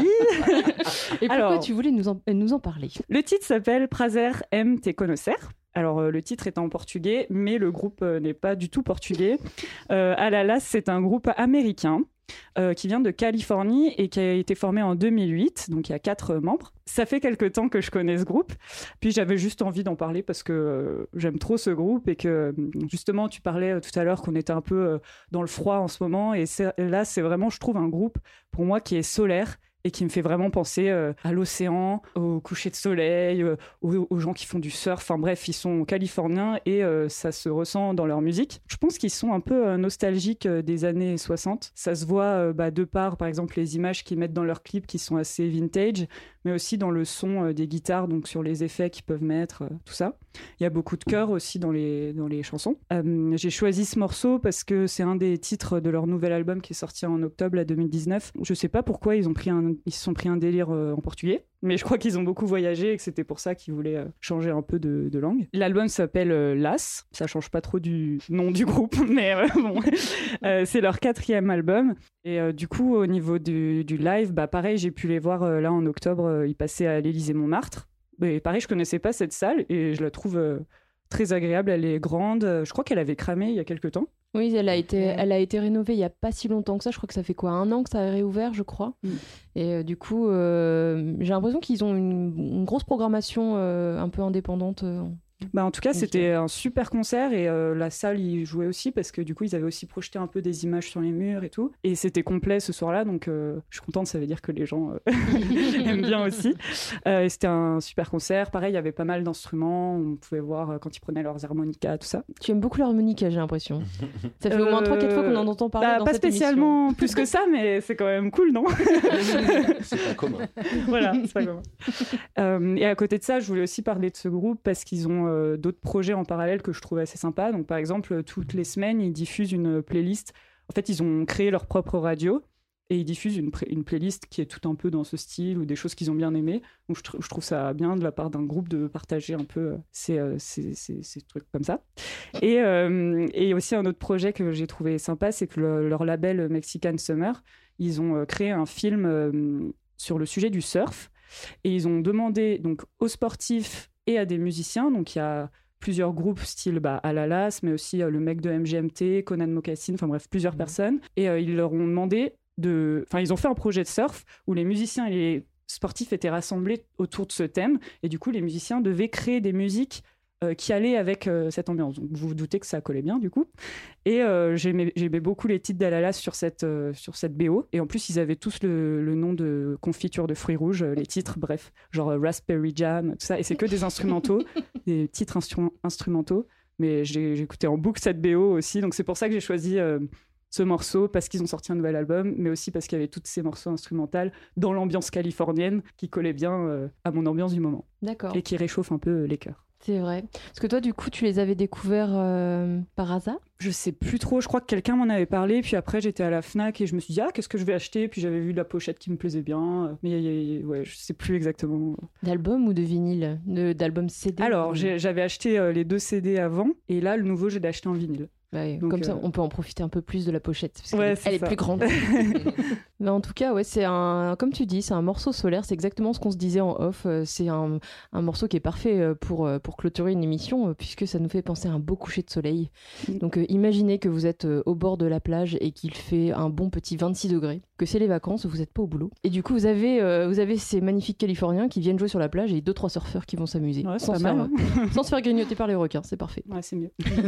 Et pourquoi Alors, tu voulais nous en, nous en parler ? Le titre s'appelle Prazer em te conhecer. Alors, euh, le titre est en portugais, mais le groupe euh, n'est pas du tout portugais. Euh, Alalas, c'est un groupe américain euh, qui vient de Californie et qui a été formé en deux mille huit, donc il y a quatre membres. Ça fait quelque temps que je connais ce groupe, puis j'avais juste envie d'en parler parce que euh, j'aime trop ce groupe et que, justement, tu parlais euh, tout à l'heure qu'on était un peu euh, dans le froid en ce moment, et c'est, là, c'est vraiment, je trouve, un groupe, pour moi, qui est solaire, et qui me fait vraiment penser euh, à l'océan, au coucher de soleil, euh, aux, aux gens qui font du surf. Enfin bref, ils sont californiens et euh, ça se ressent dans leur musique. Je pense qu'ils sont un peu euh, nostalgiques euh, des années soixante. Ça se voit euh, bah, de par, par exemple, les images qu'ils mettent dans leurs clips qui sont assez vintage, mais aussi dans le son euh, des guitares, donc sur les effets qu'ils peuvent mettre, euh, tout ça. Il y a beaucoup de chœurs aussi dans les, dans les chansons. Euh, j'ai choisi ce morceau parce que c'est un des titres de leur nouvel album qui est sorti en octobre là, deux mille dix-neuf. Je sais pas pourquoi ils ont pris un ils se sont pris un délire euh, en portugais, mais je crois qu'ils ont beaucoup voyagé et que c'était pour ça qu'ils voulaient euh, changer un peu de, de langue. L'album s'appelle euh, Las, ça change pas trop du nom du groupe, mais euh, bon, euh, c'est leur quatrième album. Et euh, du coup, au niveau du, du live, bah pareil, j'ai pu les voir euh, là en octobre, euh, ils passaient à l'Élysée-Montmartre. Et pareil, je connaissais pas cette salle et je la trouve euh, très agréable, elle est grande. Je crois qu'elle avait cramé il y a quelques temps. Oui, elle a été, elle a été rénovée il n'y a pas si longtemps que ça. Je crois que ça fait quoi, un an que ça a réouvert, je crois. Mm. Et euh, du coup, euh, j'ai l'impression qu'ils ont une, une grosse programmation euh, un peu indépendante. Euh, Bah en tout cas, okay. C'était un super concert et euh, la salle y jouait aussi parce que du coup, ils avaient aussi projeté un peu des images sur les murs et tout. Et c'était complet ce soir-là, donc euh, je suis contente, ça veut dire que les gens euh, aiment bien aussi. Euh, et c'était un super concert. Pareil, il y avait pas mal d'instruments. On pouvait voir euh, quand ils prenaient leurs harmonicas, tout ça. Tu aimes beaucoup l'harmonica, j'ai l'impression. Ça fait euh, au moins trois quatre fois qu'on en entend parler bah, dans pas cette spécialement émission. Plus que ça, mais c'est quand même cool, non? C'est pas commun. Voilà, c'est pas commun. Euh, et à côté de ça, je voulais aussi parler de ce groupe parce qu'ils ont euh, d'autres projets en parallèle que je trouve assez sympa. Donc par exemple, toutes les semaines, ils diffusent une playlist. En fait, ils ont créé leur propre radio Et ils diffusent une, pré- une playlist qui est tout un peu dans ce style ou des choses qu'ils ont bien aimées. Donc je, tr- je trouve ça bien de la part d'un groupe de partager un peu euh, ces, euh, ces, ces, ces trucs comme ça. Et, euh, et aussi un autre projet que j'ai trouvé sympa, c'est que le- leur label Mexican Summer, ils ont euh, créé un film euh, sur le sujet du surf. Et ils ont demandé donc, aux sportifs et à des musiciens, donc il y a plusieurs groupes style bah, Alalas, mais aussi euh, le mec de M G M T, Conan Mocassin, enfin bref, plusieurs mmh. personnes. Et euh, ils leur ont demandé de... Enfin, ils ont fait un projet de surf où les musiciens et les sportifs étaient rassemblés autour de ce thème. Et du coup, les musiciens devaient créer des musiques euh, qui allaient avec euh, cette ambiance. Donc, vous vous doutez que ça collait bien, du coup. Et euh, j'aimais, j'aimais beaucoup les titres d'Alalas sur cette, euh, sur cette B O. Et en plus, ils avaient tous le, le nom de confiture de fruits rouges, euh, les titres, bref, genre euh, Raspberry Jam, tout ça. Et c'est que des instrumentaux, des titres instru- instrumentaux. Mais j'ai, j'ai écouté en boucle cette B O aussi. Donc, c'est pour ça que j'ai choisi euh, ce morceau, parce qu'ils ont sorti un nouvel album, mais aussi parce qu'il y avait tous ces morceaux instrumentaux dans l'ambiance californienne qui collaient bien euh, à mon ambiance du moment. D'accord. Et qui réchauffent un peu les cœurs. C'est vrai. Parce que toi, du coup, tu les avais découverts euh, par hasard ? Je sais plus trop. Je crois que quelqu'un m'en avait parlé. Puis après, j'étais à la Fnac et je me suis dit, ah, qu'est-ce que je vais acheter ? Puis j'avais vu la pochette qui me plaisait bien. Mais ouais, je sais plus exactement. D'album ou de vinyle ? de, D'album C D ? Alors, j'ai, j'avais acheté euh, les deux C D avant. Et là, le nouveau, j'ai acheté en vinyle. Ouais, Donc, comme euh... ça, on peut en profiter un peu plus de la pochette, parce ouais, qu'elle c'est elle ça. est plus grande. Mais en tout cas, ouais, c'est un, comme tu dis, c'est un morceau solaire. C'est exactement ce qu'on se disait en off. C'est un, un morceau qui est parfait pour, pour clôturer une émission, puisque ça nous fait penser à un beau coucher de soleil. Donc, euh, imaginez que vous êtes au bord de la plage et qu'il fait un bon petit vingt-six degrés, que c'est les vacances, vous n'êtes pas au boulot. Et du coup, vous avez, euh, vous avez ces magnifiques Californiens qui viennent jouer sur la plage et deux, trois surfeurs qui vont s'amuser. Ouais, c'est sans, pas se mal, faire, hein. sans se faire grignoter par les requins, c'est parfait. Ouais, c'est mieux.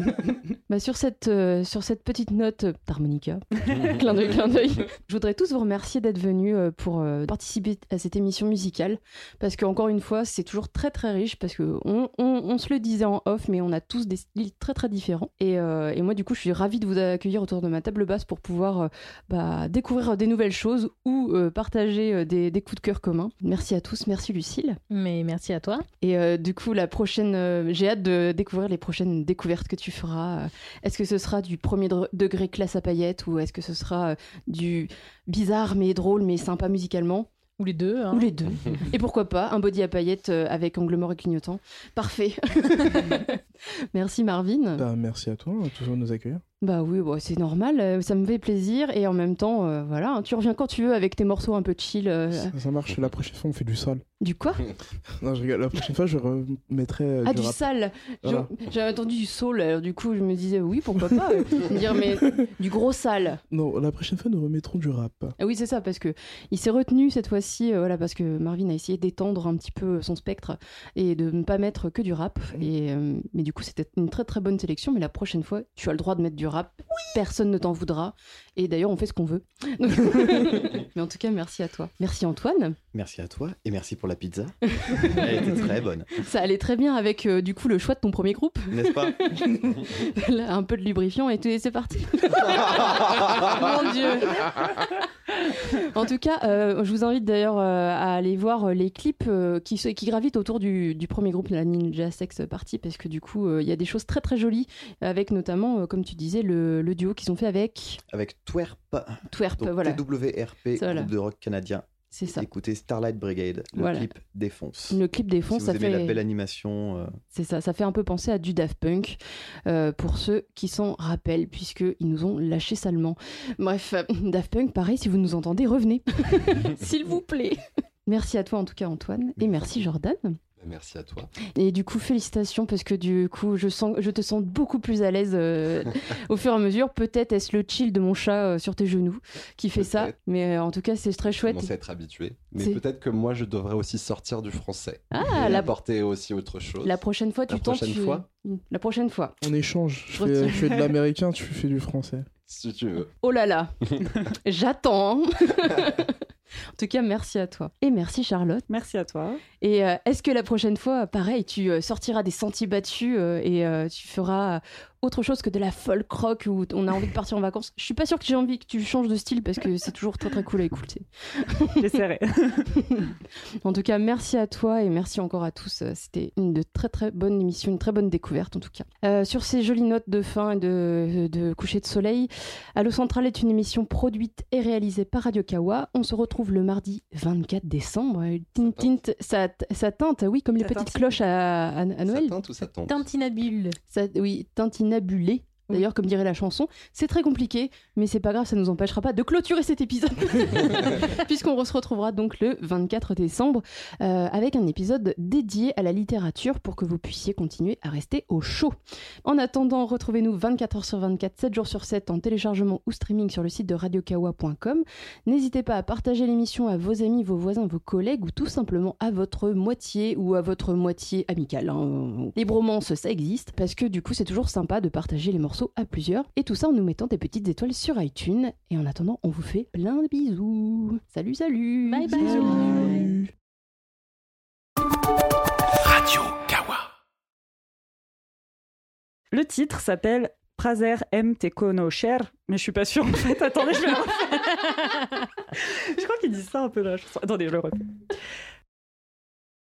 Bah, sur cette, euh, sur cette petite note d'harmonica, clin d'œil, clin d'œil, je voudrais tous vous remercier d'être venus euh, pour euh, participer à cette émission musicale, parce qu'encore une fois, c'est toujours très très riche, parce qu'on on, on se le disait en off, mais on a tous des styles très très différents. Et, euh, et moi, du coup, je suis ravie de vous accueillir autour de ma table basse pour pouvoir euh, bah, découvrir des nouvelles choses ou euh, partager euh, des, des coups de cœur communs. Merci à tous, merci Lucille. Mais merci à toi. Et euh, du coup, la prochaine, euh, j'ai hâte de découvrir les prochaines découvertes que tu feras. Est-ce que ce sera du premier degré classe à paillettes ou est-ce que ce sera euh, du bizarre mais drôle mais sympa musicalement ? Ou les deux. Hein. Ou les deux. Et pourquoi pas, un body à paillettes euh, avec angle mort et clignotant. Parfait. Merci Marvin. Bah, merci à toi, hein, toujours de nous accueillir. Bah oui, bah, c'est normal, euh, ça me fait plaisir. Et en même temps, euh, voilà, hein, tu reviens quand tu veux avec tes morceaux un peu chill. Euh... Ça, ça marche, la prochaine fois on fait du sale. Du quoi ? Non, je rigole, la prochaine fois je remettrai euh, Ah, du du rap. sale. Voilà. Je- J'avais entendu du soul, alors du coup je me disais oui, pourquoi pas. euh, me dire, mais du gros sale. Non, la prochaine fois nous remettrons du rap. Ah oui, c'est ça, parce que il s'est retenu cette fois-ci, euh, voilà, parce que Marvin a essayé d'étendre un petit peu son spectre et de ne pas mettre que du rap. Et, euh, mais du coup, c'était une très très bonne sélection. Mais la prochaine fois, tu as le droit de mettre du rap. Personne ne t'en voudra. Et d'ailleurs, on fait ce qu'on veut. Donc- mais en tout cas, merci à toi. Merci Antoine. Merci à toi et merci pour la pizza. Elle était très bonne. Ça allait très bien avec euh, du coup le choix de ton premier groupe. N'est-ce pas ? Là, un peu de lubrifiant et tout, et c'est parti. Mon Dieu. En tout cas, euh, je vous invite d'ailleurs euh, à aller voir les clips euh, qui, se- qui gravitent autour du, du premier groupe, la Ninja Sex Party, parce que du coup, euh, il y a des choses très très jolies, avec notamment, euh, comme tu disais, le, le duo qu'ils ont fait avec Avec Twerp. Twerp, Donc, voilà. T W R P, Voilà. groupe de rock canadien. C'est ça. Écoutez Starlight Brigade, le Voilà. clip défonce. Le clip défonce, si vous ça aimez fait- la belle animation. euh, C'est ça, ça fait un peu penser à du Daft Punk, euh, pour ceux qui s'en rappellent, puisqu'ils nous ont lâché salement. Bref, euh, Daft Punk, pareil, si vous nous entendez, revenez, s'il vous plaît. Merci à toi en tout cas Antoine, et merci Jordan. Merci à toi. Et du coup, félicitations, parce que du coup, je, sens, je te sens beaucoup plus à l'aise euh, au fur et à mesure. Peut-être est-ce le chill de mon chat euh, sur tes genoux qui fait ça, mais euh, en tout cas, c'est très Je chouette. commence à être habitué. Mais C'est- peut-être que moi, je devrais aussi sortir du français. Ah, et la- apporter aussi autre chose. La prochaine fois, tu La tentes. prochaine tu- fois La prochaine fois. On échange. Je Je fais, retiens. je fais de l'américain, tu fais du français. Si tu veux. Oh là là, j'attends. hein. En tout cas, merci à toi. Et merci Charlotte. Merci à toi. Et euh, est-ce que la prochaine fois, pareil, tu euh, sortiras des sentiers battus euh, et euh, tu feras autre chose que de la folk rock où on a envie de partir en vacances. Je suis pas sûre que j'ai envie que tu changes de style parce que c'est toujours très très cool à écouter. J'essaierai. En tout cas, merci à toi et merci encore à tous. C'était une de très très bonne émission, une très bonne découverte en tout cas. Euh, sur ces jolies notes de fin et de, de coucher de soleil, Allo Central est une émission produite et réalisée par Radio Kawa. On se retrouve le mardi vingt-quatre décembre. Tint, tint, ça, ça teinte, oui, comme les Ça petites teinte. cloches à, à, à Noël. Ça teinte ou ça tente Tintinabule. Ça, oui, tintinabulé. D'ailleurs, comme dirait la chanson, c'est très compliqué, mais c'est pas grave, ça nous empêchera pas de clôturer cet épisode. Puisqu'on se retrouvera donc le vingt-quatre décembre euh, avec un épisode dédié à la littérature pour que vous puissiez continuer à rester au chaud. En attendant, retrouvez-nous vingt-quatre heures sur vingt-quatre, sept jours sur sept en téléchargement ou streaming sur le site de radio kawa point com. N'hésitez pas à partager l'émission à vos amis, vos voisins, vos collègues ou tout simplement à votre moitié ou à votre moitié amicale. Hein. Les bromances, ça existe parce que du coup, c'est toujours sympa de partager les morceaux à plusieurs, et tout ça en nous mettant des petites étoiles sur iTunes. Et en attendant, on vous fait plein de bisous. Salut, salut. Bye bye. Salut. Radio Kawa. Le titre s'appelle Prazer M te conoscer, mais je suis pas sûre en fait. Attendez, je vais le refaire. Je crois qu'ils disent ça un peu dans la chanson. Attendez, je le refais.